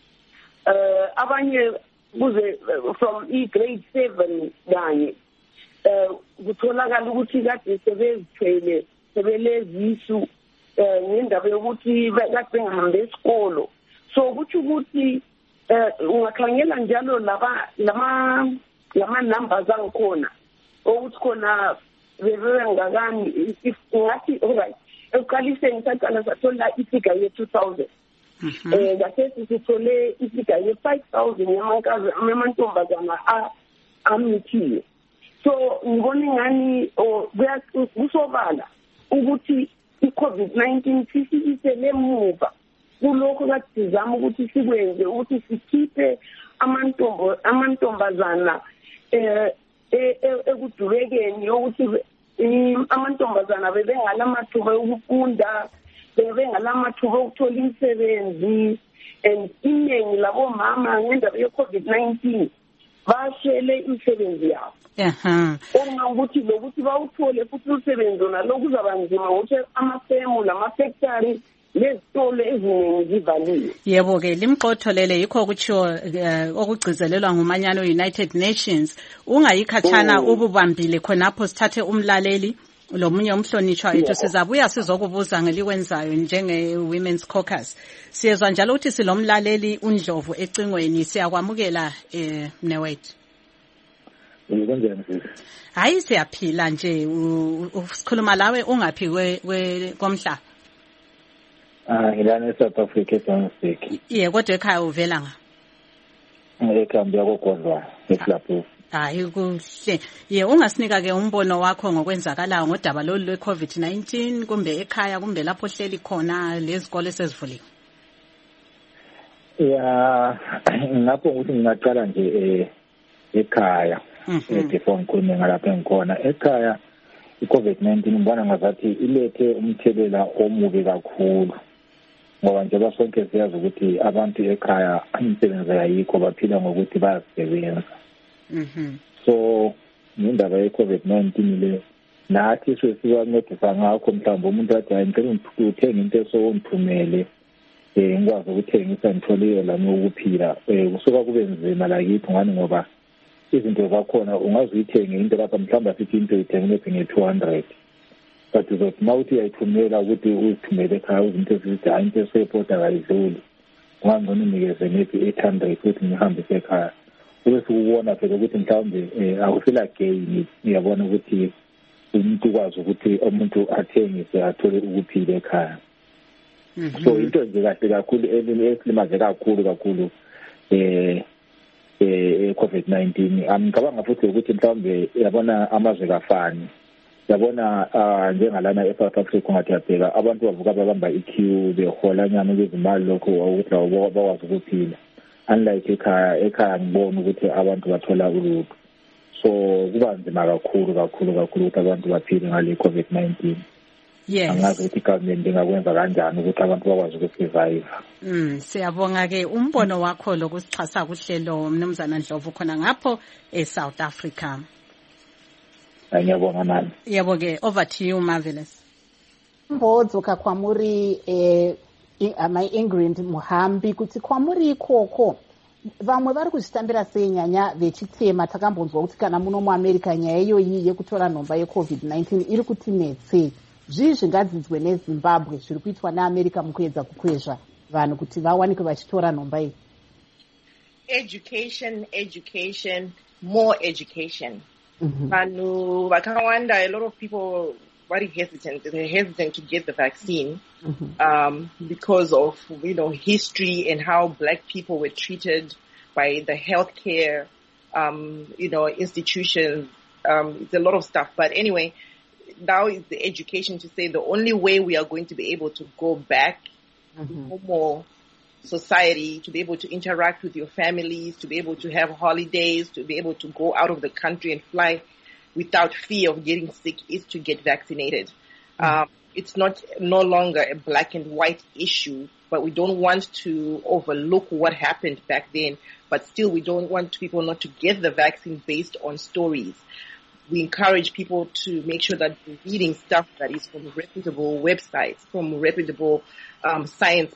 abanye kuze from grade 7 kanye kutholakala ukuthi kade sebezithwele sebelezisu ngendaba yokuthi kade bengahambe esikolo. So kutsho ukuthi ungakhangela njalo lama numbers angikhona ukuthi khona bebengakani if ngathi alright ekuqaliseni saqala sathola ifika ye-2000 ngasethi sithole ifika ye-5000 yamantombazana amithiwe. So ngibona ingani kusobala ukuthi i-COVID-19 sisikisele emuva kulokho kade sizama ukuthi sikwenze ukuthi sikhiphe amantombazana ekudubekeni yokuthi amantombazana bebengalamathuba okufunda, bebengalamathuba okuthola imisebenzi, and iningi labomama ngendaba ye-COVID-19 bashele imisebenzi yabo. Ukuthi lokuthi bawuthole futhi umsebenzi wona lokhu uzaba nzima ngokuthi amafemu lamafactory lezitolo eziningi zivaliwe. Yebo-ke limqotholele yikho kutshiwo okugcizelelwa ngumanyano United Nations ungayikhathana ububambile khonapho sithathe umlaleli lomunye umhlonishwa ethu sizabuya sizokubuza ngelikwenzayo njenge-Women's Caucus. Siyezwa njalo ukuthi silomlaleli uNdlovu ecingweni, siyakwamukela mnewethu. Hayi siyaphila nje, usikhuluma lawe ungaphi komhlaba? Ngilana eSouth Africa eJohannesburg. Kodwa ekhaya uvela nga? Ekhaya ngiyakodwa eSlapho. Hayi kuhle. Ungasinika ke umbono wakho ngokwenzakalayo ngodaba lolu lwe-COVID-19 kumbe ekhaya kumbe lapho hleli khona lezikole sezivuliwe? Ngapho ukuthi ngingaqala nje ekhaya before ngikhulume ngalapho engikhona. Ekhaya i-COVID-19 ngibona ngazathi ilethe umthelela omubi kakhulu ngoba njengoba sonke siyazi ukuthi abantu ekhaya imisebenzi ayikho, baphila ngokuthi bayasebenza. So indaba ye-COVID-19 le nathi siwancedisa ngakho, mhlawumbe umuntu athi hayi ngicela uthenge into esongithumele ngikwazi ukuthengisa ngithole lami ukuphila. Kusuka kube nzima lakithi ngani ngoba izinto zakhona ungaze uyithenge into lapha mhlawumbe sithi into uyithengele nge-200, but uzothi uma uthi uyayithumela ukuthi uzithumele ekhaya izinto ezithi hayi into eseyipota kayidluli, ungangcono unikeze maybe 800 ukuthi ngihambise ekhaya. Ube sikubona phela ukuthi mhlawumbe awusela gain, uyabona ukuthi umuntu ukwazi ukuthi umuntu athengise athole ukuphila ekhaya. So into nje kahle kakhulu esilimaze kakhulu COVID-19 ngicabanga futhi ukuthi mhlawumbe yabona amazwe kafani, yabona njengalana eSouth Africa ngathi yabheka abantu bavuka babamba iqueue behola nyama bezimali lokho ukuthi bakwazi ukuphila. Unlike ekhaya ngibona ukuthi abantu bathola ulutho, so kuba nzima kakhulu ukuthi abantu baphile ngale COVID-19. Yes. Angazi ukuthi government ingakwenza kanjani ukuthi abantu bakwazi ukusurvive. Siyabonga ke umbono wakho lokusixhasa kuhlelo mnumzana Ndlovu khona ngapho eSouth Africa. Ngiyabonga nami. Yebo ke, over to you Marvelous. Mbodzo kakwamuri my Ingrid Muhambi kuti kwamuri ikoko vamwe vari kuzvitambira sei nyanya vechitema. Takambonzwa kuti kana muno muAmerica nyaya iyoyi yekutora nhomba ye-COVID-19 iri kutinetsei. Zvii zvingadzidzwe neZimbabwe zviri kuitwa neAmerica mukuedza kukwezva vanhu kuti vawanike vachitora nhomba iyi? Education, more education. Vanhu vakawanda, a lot of people very hesitant. They're hesitant to get the vaccine because of, history and how Black people were treated by the healthcare, institutions. It's a lot of stuff. But anyway, now is the education to say the only way we are going to be able to go back to more society, to be able to interact with your families, to be able to have holidays, to be able to go out of the country and fly without fear of getting sick is to get vaccinated. It's no longer a black and white issue, but we don't want to overlook what happened back then. But still, we don't want people not to get the vaccine based on stories. We encourage people to make sure that they're reading stuff that is from reputable websites, from reputable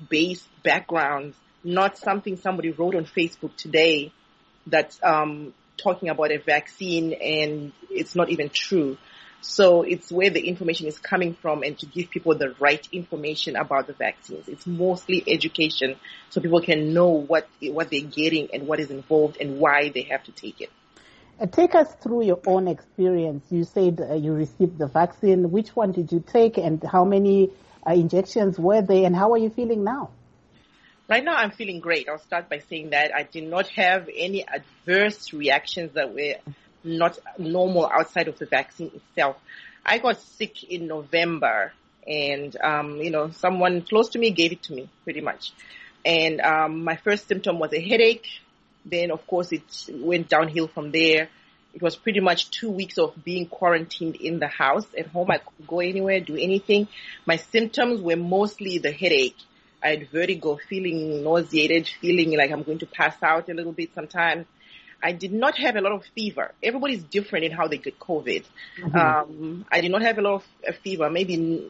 science-based backgrounds, not something somebody wrote on Facebook today that talking about a vaccine and it's not even true. So it's where the information is coming from and to give people the right information about the vaccines. It's mostly education so people can know what they're getting and what is involved and why they have to take it. Take us through your own experience. You said you received the vaccine. Which one did you take and how many injections were they and how are you feeling now? Right now I'm feeling great. I'll start by saying that I did not have any adverse reactions that were not normal outside of the vaccine itself. I got sick in November and, someone close to me gave it to me pretty much. And my first symptom was a headache. Then, of course, it went downhill from there. It was pretty much 2 weeks of being quarantined in the house. At home, I couldn't go anywhere, do anything. My symptoms were mostly the headache. I had vertigo, feeling nauseated, feeling like I'm going to pass out a little bit sometimes. I did not have a lot of fever. Everybody's different in how they get COVID. Mm-hmm. I did not have a lot of fever. Maybe,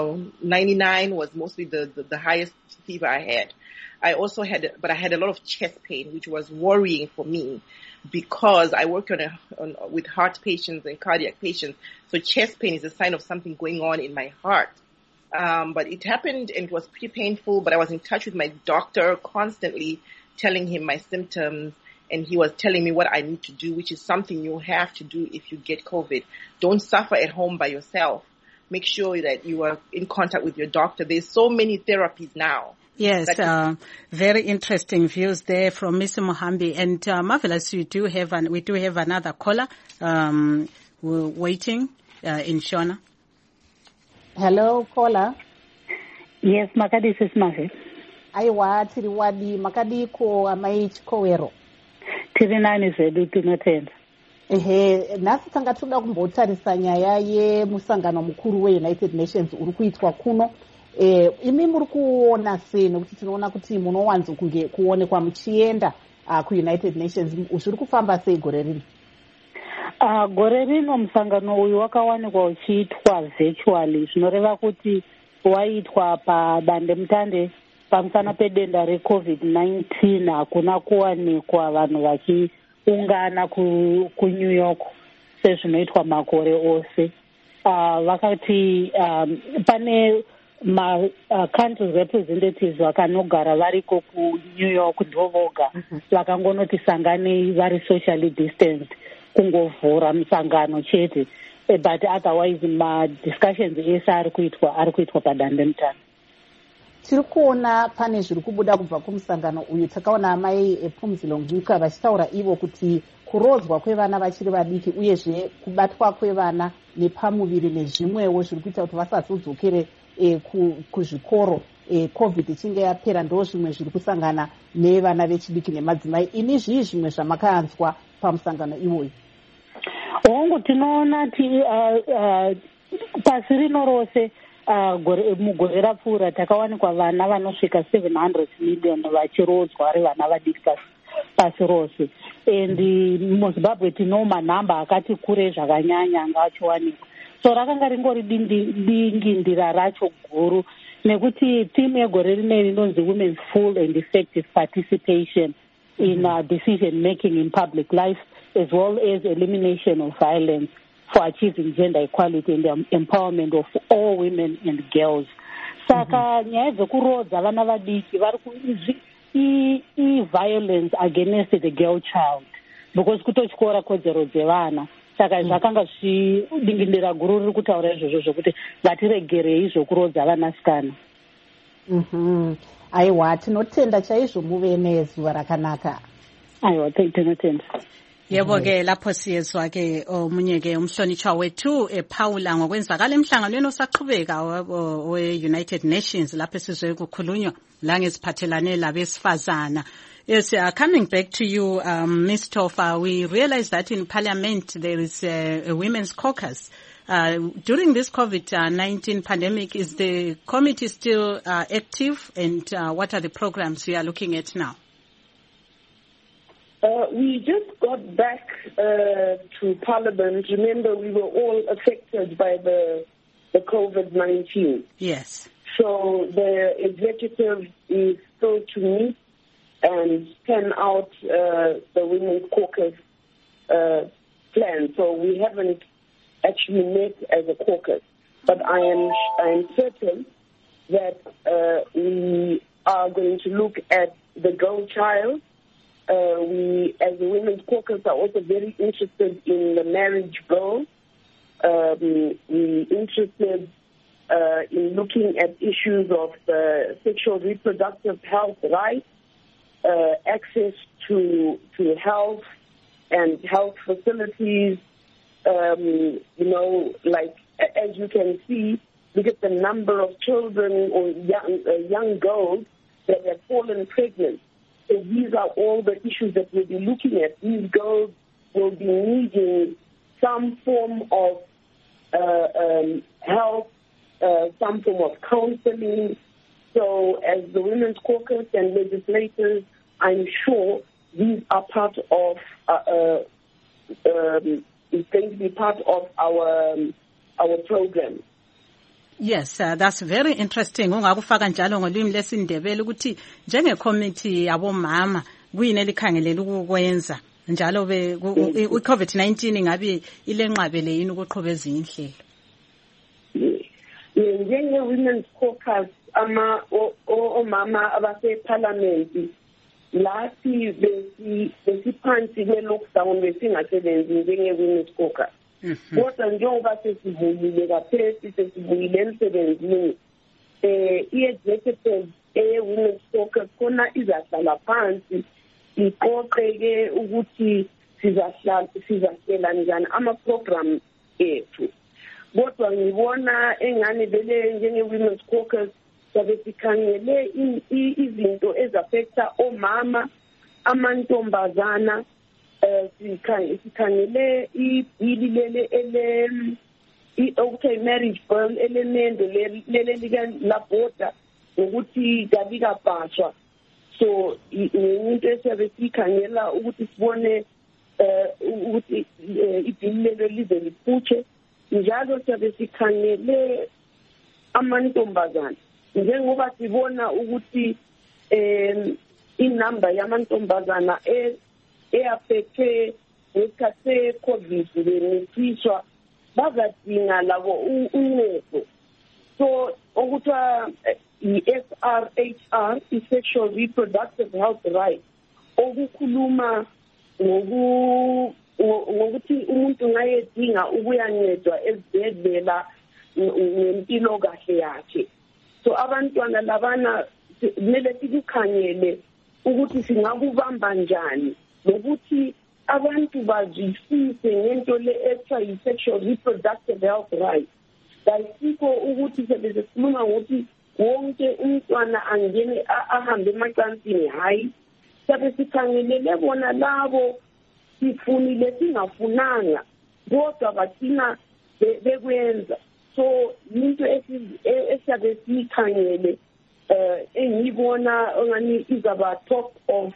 99 was mostly the highest fever I had. I had a lot of chest pain, which was worrying for me because I work with heart patients and cardiac patients. So chest pain is a sign of something going on in my heart. But it happened and it was pretty painful, but I was in touch with my doctor constantly telling him my symptoms. And he was telling me what I need to do, which is something you have to do if you get COVID. Don't suffer at home by yourself. Make sure that you are in contact with your doctor. There's so many therapies now. Yes, very interesting views there from Mr. Mohambi. And Marvelous, we do have another caller waiting in Shona. Hello, caller. Yes, Makadi is Marvel. Aiwa tiriwadi Makadi ko amai chikowero. Tiri nani zedu tinotenda. Nasi tanga tuda kumbotarisa nyaya yemusangano mukuru we-United Nations uri kuitwa kuno. Imi muri kuona seno kuti tinoona kuti munowanzo kunge kuonekwa muchienda ku-United Nations zviri kufamba sei gore rino? Gore rino musangano uyu wakawanikwa uchiitwa virtually, zvinoreva kuti waitwa padandemutande pamusana pedenda reCOVID-19. Hakuna kuwanikwa vanhu vachiungana kuNew York sezvinoitwa makore ose. Vakati pane country representatives vakanogara variko kuNew York ndo voga vakangonoti sanganei vari socially distanced, kungovhura musangano chete, but otherwise madiscussions ese ari kuitwa padandemutande. Tiri kuona pane zviri kubuda kubva kumusangano uyu. Takaona amai Phumzile Ngcuka vachitaura ivo kuti kurodzwa kwevana vachiri vadiki uyezve kubatwa kwevana nepamuviri nezvimwewo zviri kuita kuti vasazodzokere kuzvikoro COVID ichinge yapera ndo zvimwe zviri kusangana nevana vechidiki nemadzimai. Ini zvii zvimwe zvamakaanzwa pamusangano iwoyu? Hongu tinoona pasi rino rose mugore rapfuura takawanikwa vana vanosvika 700 million vachirodzwa vari vana vadiki pasi rose. And muZimbabwe tino manhamba akati kure zvakanyanya anga achiwanikwa. So rakanga ringori dingindira racho guru nekuti theme yegore rino inonzi Women's Full and Effective Participation in decision making in public life, as well as elimination of violence for achieving gender equality and the empowerment of all women and girls. Saka nyaya dzekurodza vana vadiki vari violence against the girl child, because kutotyora kodzero dzevana. Saka zvakanga zvidingindira guru riri kutaura izvozvo zvokuti ngatiregerei zvokurodza vanasikana. Aiwa, tinotenda chaizvo muve nezuva rakanaka. Aiwa, tinotenda. Yebo-ke lapho siyezwa ke omunye-ke umhlonitshwa wethu ephawula ngokwenzakala emhlanganweni osaqhubeka we-United Nations lapho sizwe kukhulunywa la ngeziphathelane labesifazana. Yes, coming back to you, Ms. Tofa, we realize that in Parliament there is a women's caucus. During this COVID-19 pandemic, is the committee still active, and what are the programs we are looking at now? We just got back to Parliament. Remember, we were all affected by the COVID-19. Yes. So the executive is still to meet and span out the Women's Caucus plan. So we haven't actually met as a caucus. But I am certain that we are going to look at the girl child. We, as the Women's Caucus, are also very interested in the marriage bill. We're interested in looking at issues of sexual reproductive health rights, access to health and health facilities. Like as you can see, look at the number of children or young girls that have fallen pregnant. So these are all the issues that we'll be looking at. These girls will be needing some form of help, some form of counseling. So as the Women's Caucus and legislators, I'm sure these are part of, it's going to be part of our program. Yes, that's very interesting. Ungakufaka njalo ngolimi lesindebele ukuthi njenge committee yabomama kuyini elikhangelela ukukwenza njalo be COVID-19 ngabe ilenqabele yini ukuqhubeza indlela. Njenge Women's Caucus omama abase parliament lathi besiphansi kwe lockdown besingasebenzi njenge Women's Caucus. Kodwa njengoba sesivulile kaphesi sesivulile emsebenzini i-executive Women's Caucus khona izahlala phansi iqoqeke ukuthi sizahlela njani ama-program ethu. Kodwa ngibona engane vele njenge-Women's Caucus sabe sikhangele izinto ezaffecta omama, amantombazana, sikhangele ibhili lele okuthiwa marriage bill elemendo lele likalabhoda ukuthi kalikapashwa. So into esiyabe sikhangela ukuthi sibone ukuthi ibhili lelo lize liphutshe. Njalo siyabe sikhangele amantombazana njengoba sibona ukuthi inamba yamantombazana eaffecte ngesikhathi COVID benetiswa bazadinga labo uncedo. So okuthiwa i-SRHR, i-Sexual Reproductive Health Rights, okukhuluma ngokuthi umuntu ngayedinga ukuyancedwa ezibhedlela ngempilo kahle yakhe. So abantwana labana kumele sikukhangele ukuthi singakubamba njani nokuthi abantu bazwisise ngento le ethiwa yi-sexual reproductive health rights. Kayisikho ukuthi sebesikhuluma ngokuthi wonke umntwana angene ahambe emacansini, hayi. Sabe sikhangelele bona labo sifunile singafunanga kodwa bathina bekwenza. So into esiyabe sikhangele engibona ongani izaba top of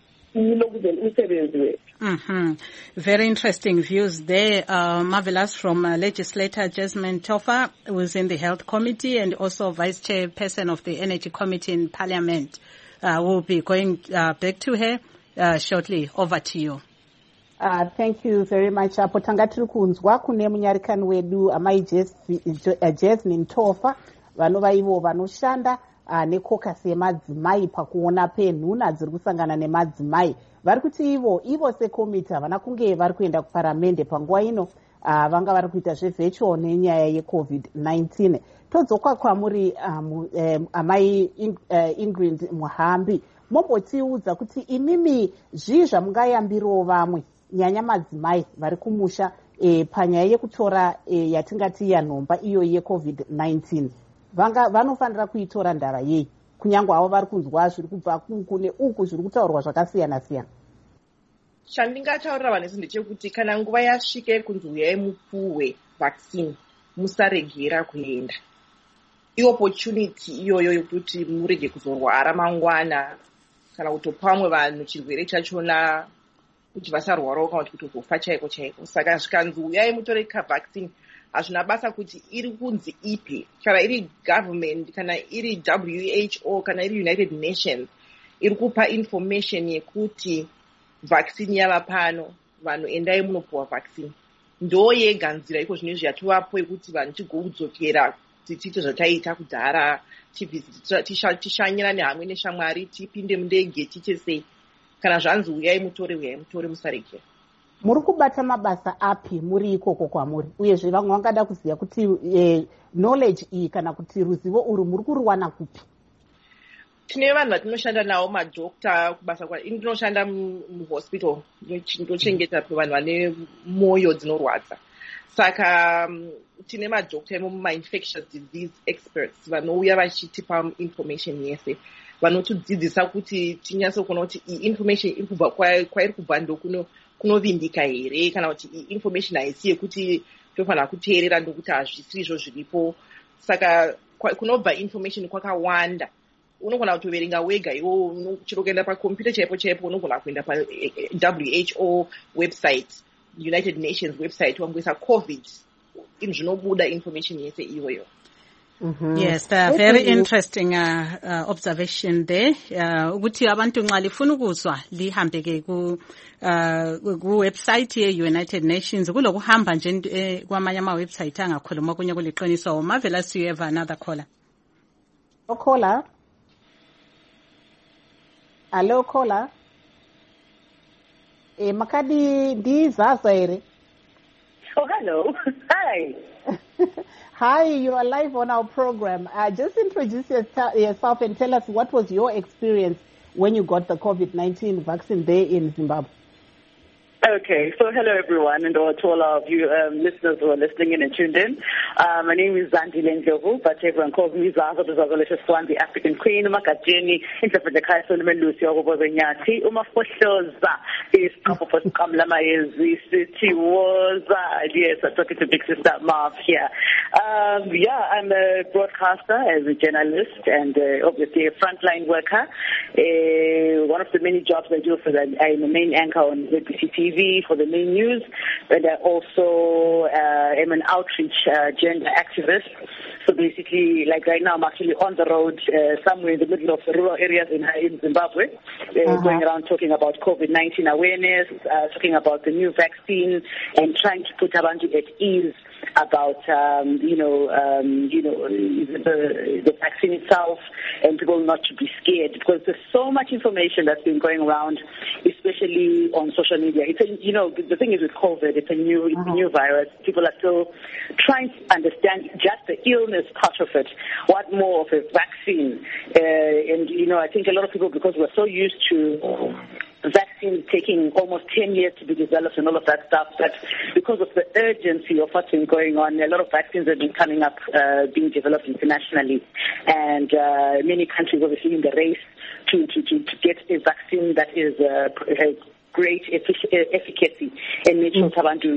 very interesting views there. Marvelous from legislator Jasmine Toffa, who is in the Health Committee and also Vice Chairperson of the Energy Committee in Parliament. We'll be going back to her shortly. Over to you. Thank you very much. Potanga tiri kunzwa kune munyarikani wedu amai Jasmine Toffa vanova ivo vanoshanda nekokasi yemadzimai pakuona penhuna dziri kusangana nemadzimai. Vari kuti ivo sekomiti havana kunge vari kuenda kuparamende panguva ino, vanga vari kuita zvevirtual nenyaya yeCovid-19. Todzoka kwamuri amai Ingrid Muhambi, mombotiudza kuti imimi zvii zvamungayambirawo vamwe nyanya madzimai vari kumusha panyaya yekutora yatingati yanhomba iyo yeCovid-19. Vanofanira kuitora ndara yei kunyange avo vari kunzwa zviri kubva kune uku zviri kutaurwa zvakasiyana siyana. Chandingataurira vanhu ndechekuti kana nguva yasvike kunzi uyai mupuwe vaccine musaregera kuenda. Opportunity iyoyo yokuti murege kuzorwara mangwana kana kutopa vamwe vanhu chirwere chachona kuti vasarwarawo kana kuti kutozofa chaiko chaiko. Saka zvikanzi uyai mutore vaccine hazvina basa kuti iri kunzi ipi, kana iri government, kana iri WHO, kana iri United Nations iri kupa information yekuti vaccine yava pano vanhu endai munopuwa vaccine. Ndo yega nzira iko zvinezvi yatovapo yekuti vanhu tigodzokera kuti tiite zvataita kudhara, tishanyirane hamwe neshamwari, tipinde mundege, tiite sei. Kana zvanzi uyai mutore musarekera. Muri kubata mabasa api muri ikoko kwamuri? Uyezve vamwe vangada kuziva kuti knowledge iyi kana kuti ruzivo uru muri kuruwana kupi? Tine vanhu vatinoshanda navo madhokta kubasa kwa ndinoshanda muhospital ndochengeta vanhu vane mwoyo dzinorwadza. Saka tine madhokta muma-infectious disease experts vanouya vachitipa information yese, vanotidzidzisa kuti tinyase kuona kuti iyi information iri kubva kwairi kubva kunovimbika here, kana kuti iyi information haisi yekuti tofanira kuteerera ndokuti hazvisiri izvo zviripo. Saka kunobva information kwakawanda. Unogona kutoverenga wega iwo, uchirokuenda pakompyuta chaipo unogona kuenda pa WHO website, United Nations website, wangoisa COVID, zvinobuda information yese iyoyo. Yes, very interesting observation there. Ukuthi abantu nxa lifuna ukuzwa lihambeke ku website ye United Nations, kulokuhamba nje kwamanye ama website angakhuluma kunye kuliqiniso. Marvelous, you have another caller. Caller. Hello, caller. Makadi ndizaza ere. Oh, hello. Hi. Hi, you are live on our program. Just introduce yourself and tell us what was your experience when you got the COVID-19 vaccine there in Zimbabwe. Okay, so hello everyone, and to all of you listeners who are listening in and tuned in. My name is Zandile Ndlovu, but everyone calls me Zaza, the African Queen, Makajeni, Interpreter Solomon Lucy, Ogobozenyati, Umafoshloza, is Kapopos Kamlama is the city was, yes, I'm talking to Big Sister Marv here. I'm a broadcaster, as a journalist, and obviously a frontline worker. One of the many jobs I do for that, I'm a main anchor on ZBC TV for the main news, and I also am an outreach gender activist. So basically, like right now, I'm actually on the road somewhere in the middle of the rural areas in Zimbabwe, going around talking about COVID-19 awareness, talking about the new vaccine, and trying to put abantu at ease about the vaccine itself, and people not to be scared, because there's so much information that's been going around, especially on social media. It's the thing is with COVID, it's a new virus. People are still trying to understand just the illness part of it. What more of a vaccine? I think a lot of people, because we're so used to vaccines taking almost 10 years to be developed and all of that stuff, that because of the urgency of what's been going on, a lot of vaccines have been coming up, being developed internationally, and many countries obviously in the race to get a vaccine that is great efficacy and natural tabantu,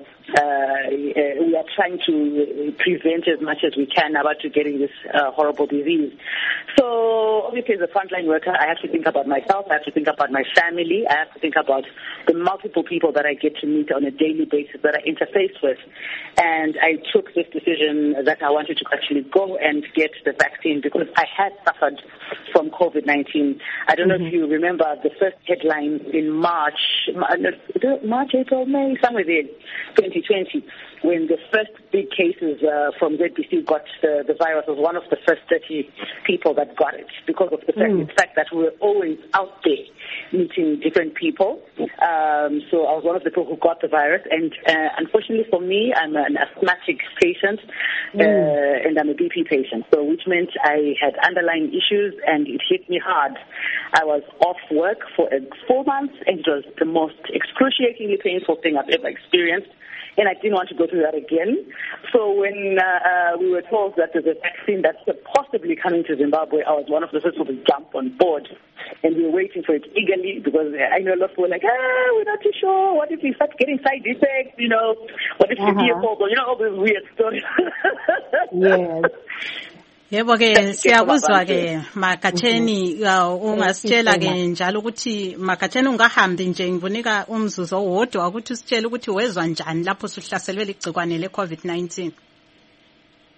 we are trying to prevent as much as we can about getting this horrible disease. So obviously as a frontline worker, I have to think about myself, I have to think about my family, I have to think about the multiple people that I get to meet on a daily basis that I interface with. And I took this decision that I wanted to actually go and get the vaccine because I had suffered from COVID-19. I don't know if you remember the first headline in March, April, May, somewhere there, 2020, when the first big cases from ZBC got the virus, was one of the first 30 people that got it because of the fact that we were always out there meeting different people. So I was one of the people who got the virus, and unfortunately for me, I'm an asthmatic patient and I'm a BP patient, so which meant I had underlying issues and it hit me hard. I was off work for 4 months, and it was the most excruciatingly painful thing I've ever experienced. And I didn't want to go through that again. So when we were told that there's a vaccine that's possibly coming to Zimbabwe, I was one of the first people to jump on board. And we were waiting for it eagerly because I know a lot of people were like, we're not too sure. What if we start getting side effects? What if the vehicle, all these weird stories. Yes. Yebo ke siyakuzwa ke Makacheni ungasitshela ke njalo ukuthi Makacheni ungahambi nje ngivunika umzuzu owodwa ukuthi usitshele ukuthi wezwa njani lapho usuhlaselwe ligcikwane le COVID-19.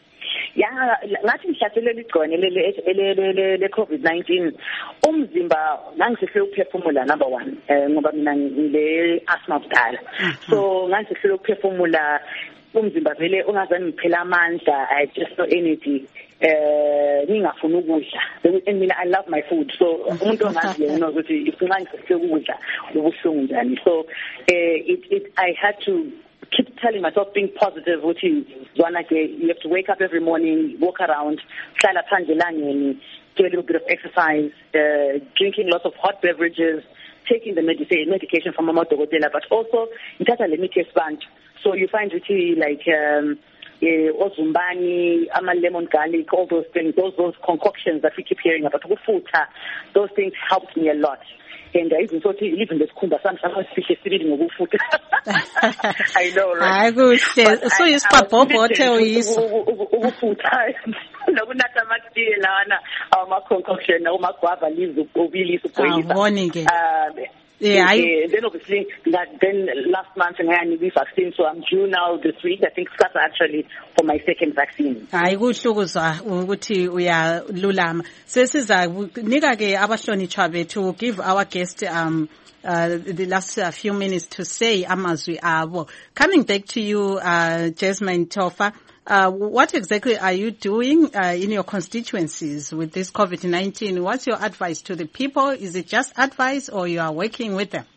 Yeah, ngathi ngihlaselele igcone le COVID-19 umzimba ngangisehlele ukuphefumula number 1 ngoba mina ngile asthma budala. So ngangisehlele ukuphefumula umzimba vele ungazange ngiphela amandla, I just no energy. Ngingafuna ukudla. And mina I love my food. So umuntu ongazi knows ukuthi ifuna ngisehlele ukudla ubuhlungu njani. So I had to keep telling myself, being positive, which is you have to wake up every morning, walk around, do a little bit of exercise, drinking lots of hot beverages, taking the medication from Mama Dogotela, but also it has a limited sponge. So you find really like ozumbani, lemon garlic, all those things, those concoctions that we keep hearing about, those things helped me a lot. And I even thought even this kumba sometimes speaking ngokufuta. I know, right? So you stop hotel is ukufuta. Nokunatha amathiye lana ama concoction na uma guava leaves ubili suppoyisa. Then obviously then last month I had the vaccine, so I'm due now this week. I think that's actually for my second vaccine. Hayi kuhlukuzwa ukuthi uyalulama. Sesiza nika ke abahlonitshwa bethu give our guest the last few minutes to say amazwi abo. Coming back to you, Jasmine Tofa, what exactly are you doing in your constituencies with this COVID-19? What's your advice to the people? Is it just advice or you are working with them?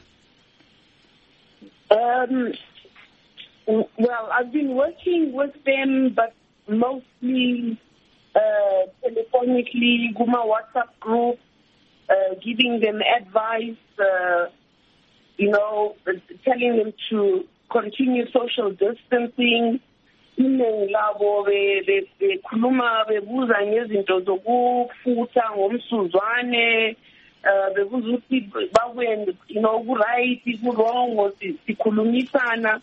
Well, I've been working with them, but mostly telephonically, Guma WhatsApp group, giving them advice, telling them to continue social distancing. Iningi labo bekhuluma bebuza ngezinto zokufutha ngomsuzwane bebuza ukuthi bakwenze ku-right ku-wrong sikhulumisana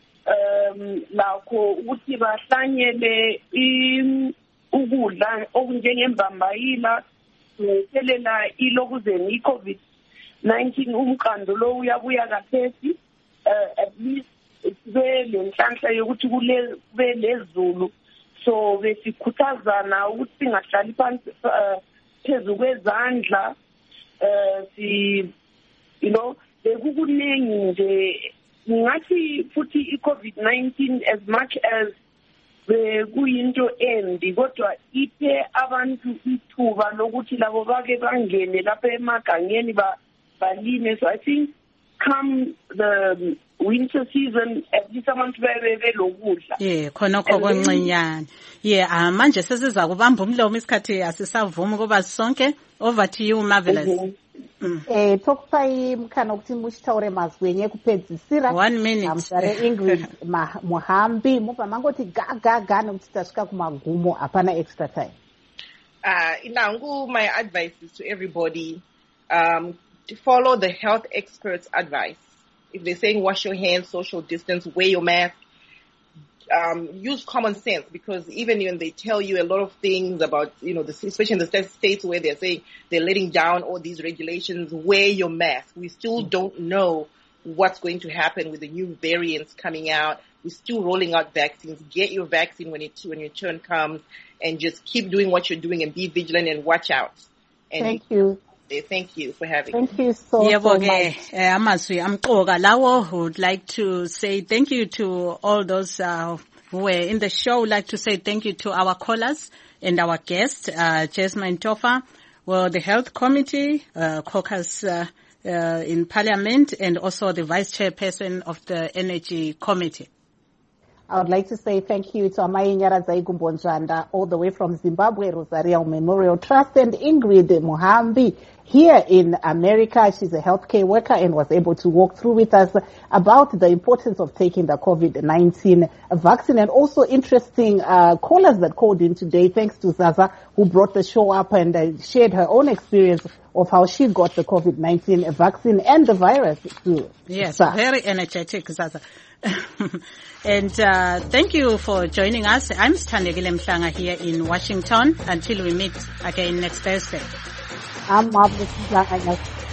lakho ukuthi bahlanyele ukudla okunjengembambayila ngethelela ilokuzeni i-COVID-19 umqando lo uyabuya kathesi at least lenhlanhla yokuthi kube lezulu so besikhuthazana ukuthi singahlali phansi phezu kwezandla bekukuningi nje ngathi futhi i-COVID-19 as much as kuyinto embi kodwa iphe abantu ithuba lokuthi labo bake bangene lapha emagangeni balime. So I think come the winter season at least abantu belokudla khonokho koncinyane manje sesiza kubamba umlomo isikhathi asisavuma kuba sonke. Over to you, Marvelous. Tokusai mkhana ukuthi mushitaure mazwi enye kupedzisira 1 minute amsare Ingrid Muhambi mupa mangoti gaga nokuthi tasvika kumagumo apana extra time. Inangu, my advice is to everybody to follow the health experts' advice. If they're saying wash your hands, social distance, wear your mask, use common sense, because even when they tell you a lot of things about, especially in the states where they're saying they're letting down all these regulations, wear your mask. We still don't know what's going to happen with the new variants coming out. We're still rolling out vaccines. Get your vaccine when your turn comes, and just keep doing what you're doing and be vigilant and watch out. And thank you. Thank you for having me. Thank you so much. Amazwi amqoka lawo would like to say thank you to all those who were in the show. Would like to say thank you to our callers and our guest, Jasmine Tofa, the Health Committee, caucus in Parliament, and also the Vice Chairperson of the Energy Committee. I would like to say thank you to Amai Nyarazai Gumbonjanda, all the way from Zimbabwe, Rosario Memorial Trust, and Ingrid Muhambi here in America. She's a healthcare worker and was able to walk through with us about the importance of taking the COVID-19 vaccine, and also interesting callers that called in today. Thanks to Zaza, who brought the show up and shared her own experience of how she got the COVID-19 vaccine and the virus too. Yes, very energetic, Zaza. And thank you for joining us. I'm Standegile Mhlanga here in Washington. Until we meet again next Thursday. I'm Marvelous Mhlanga.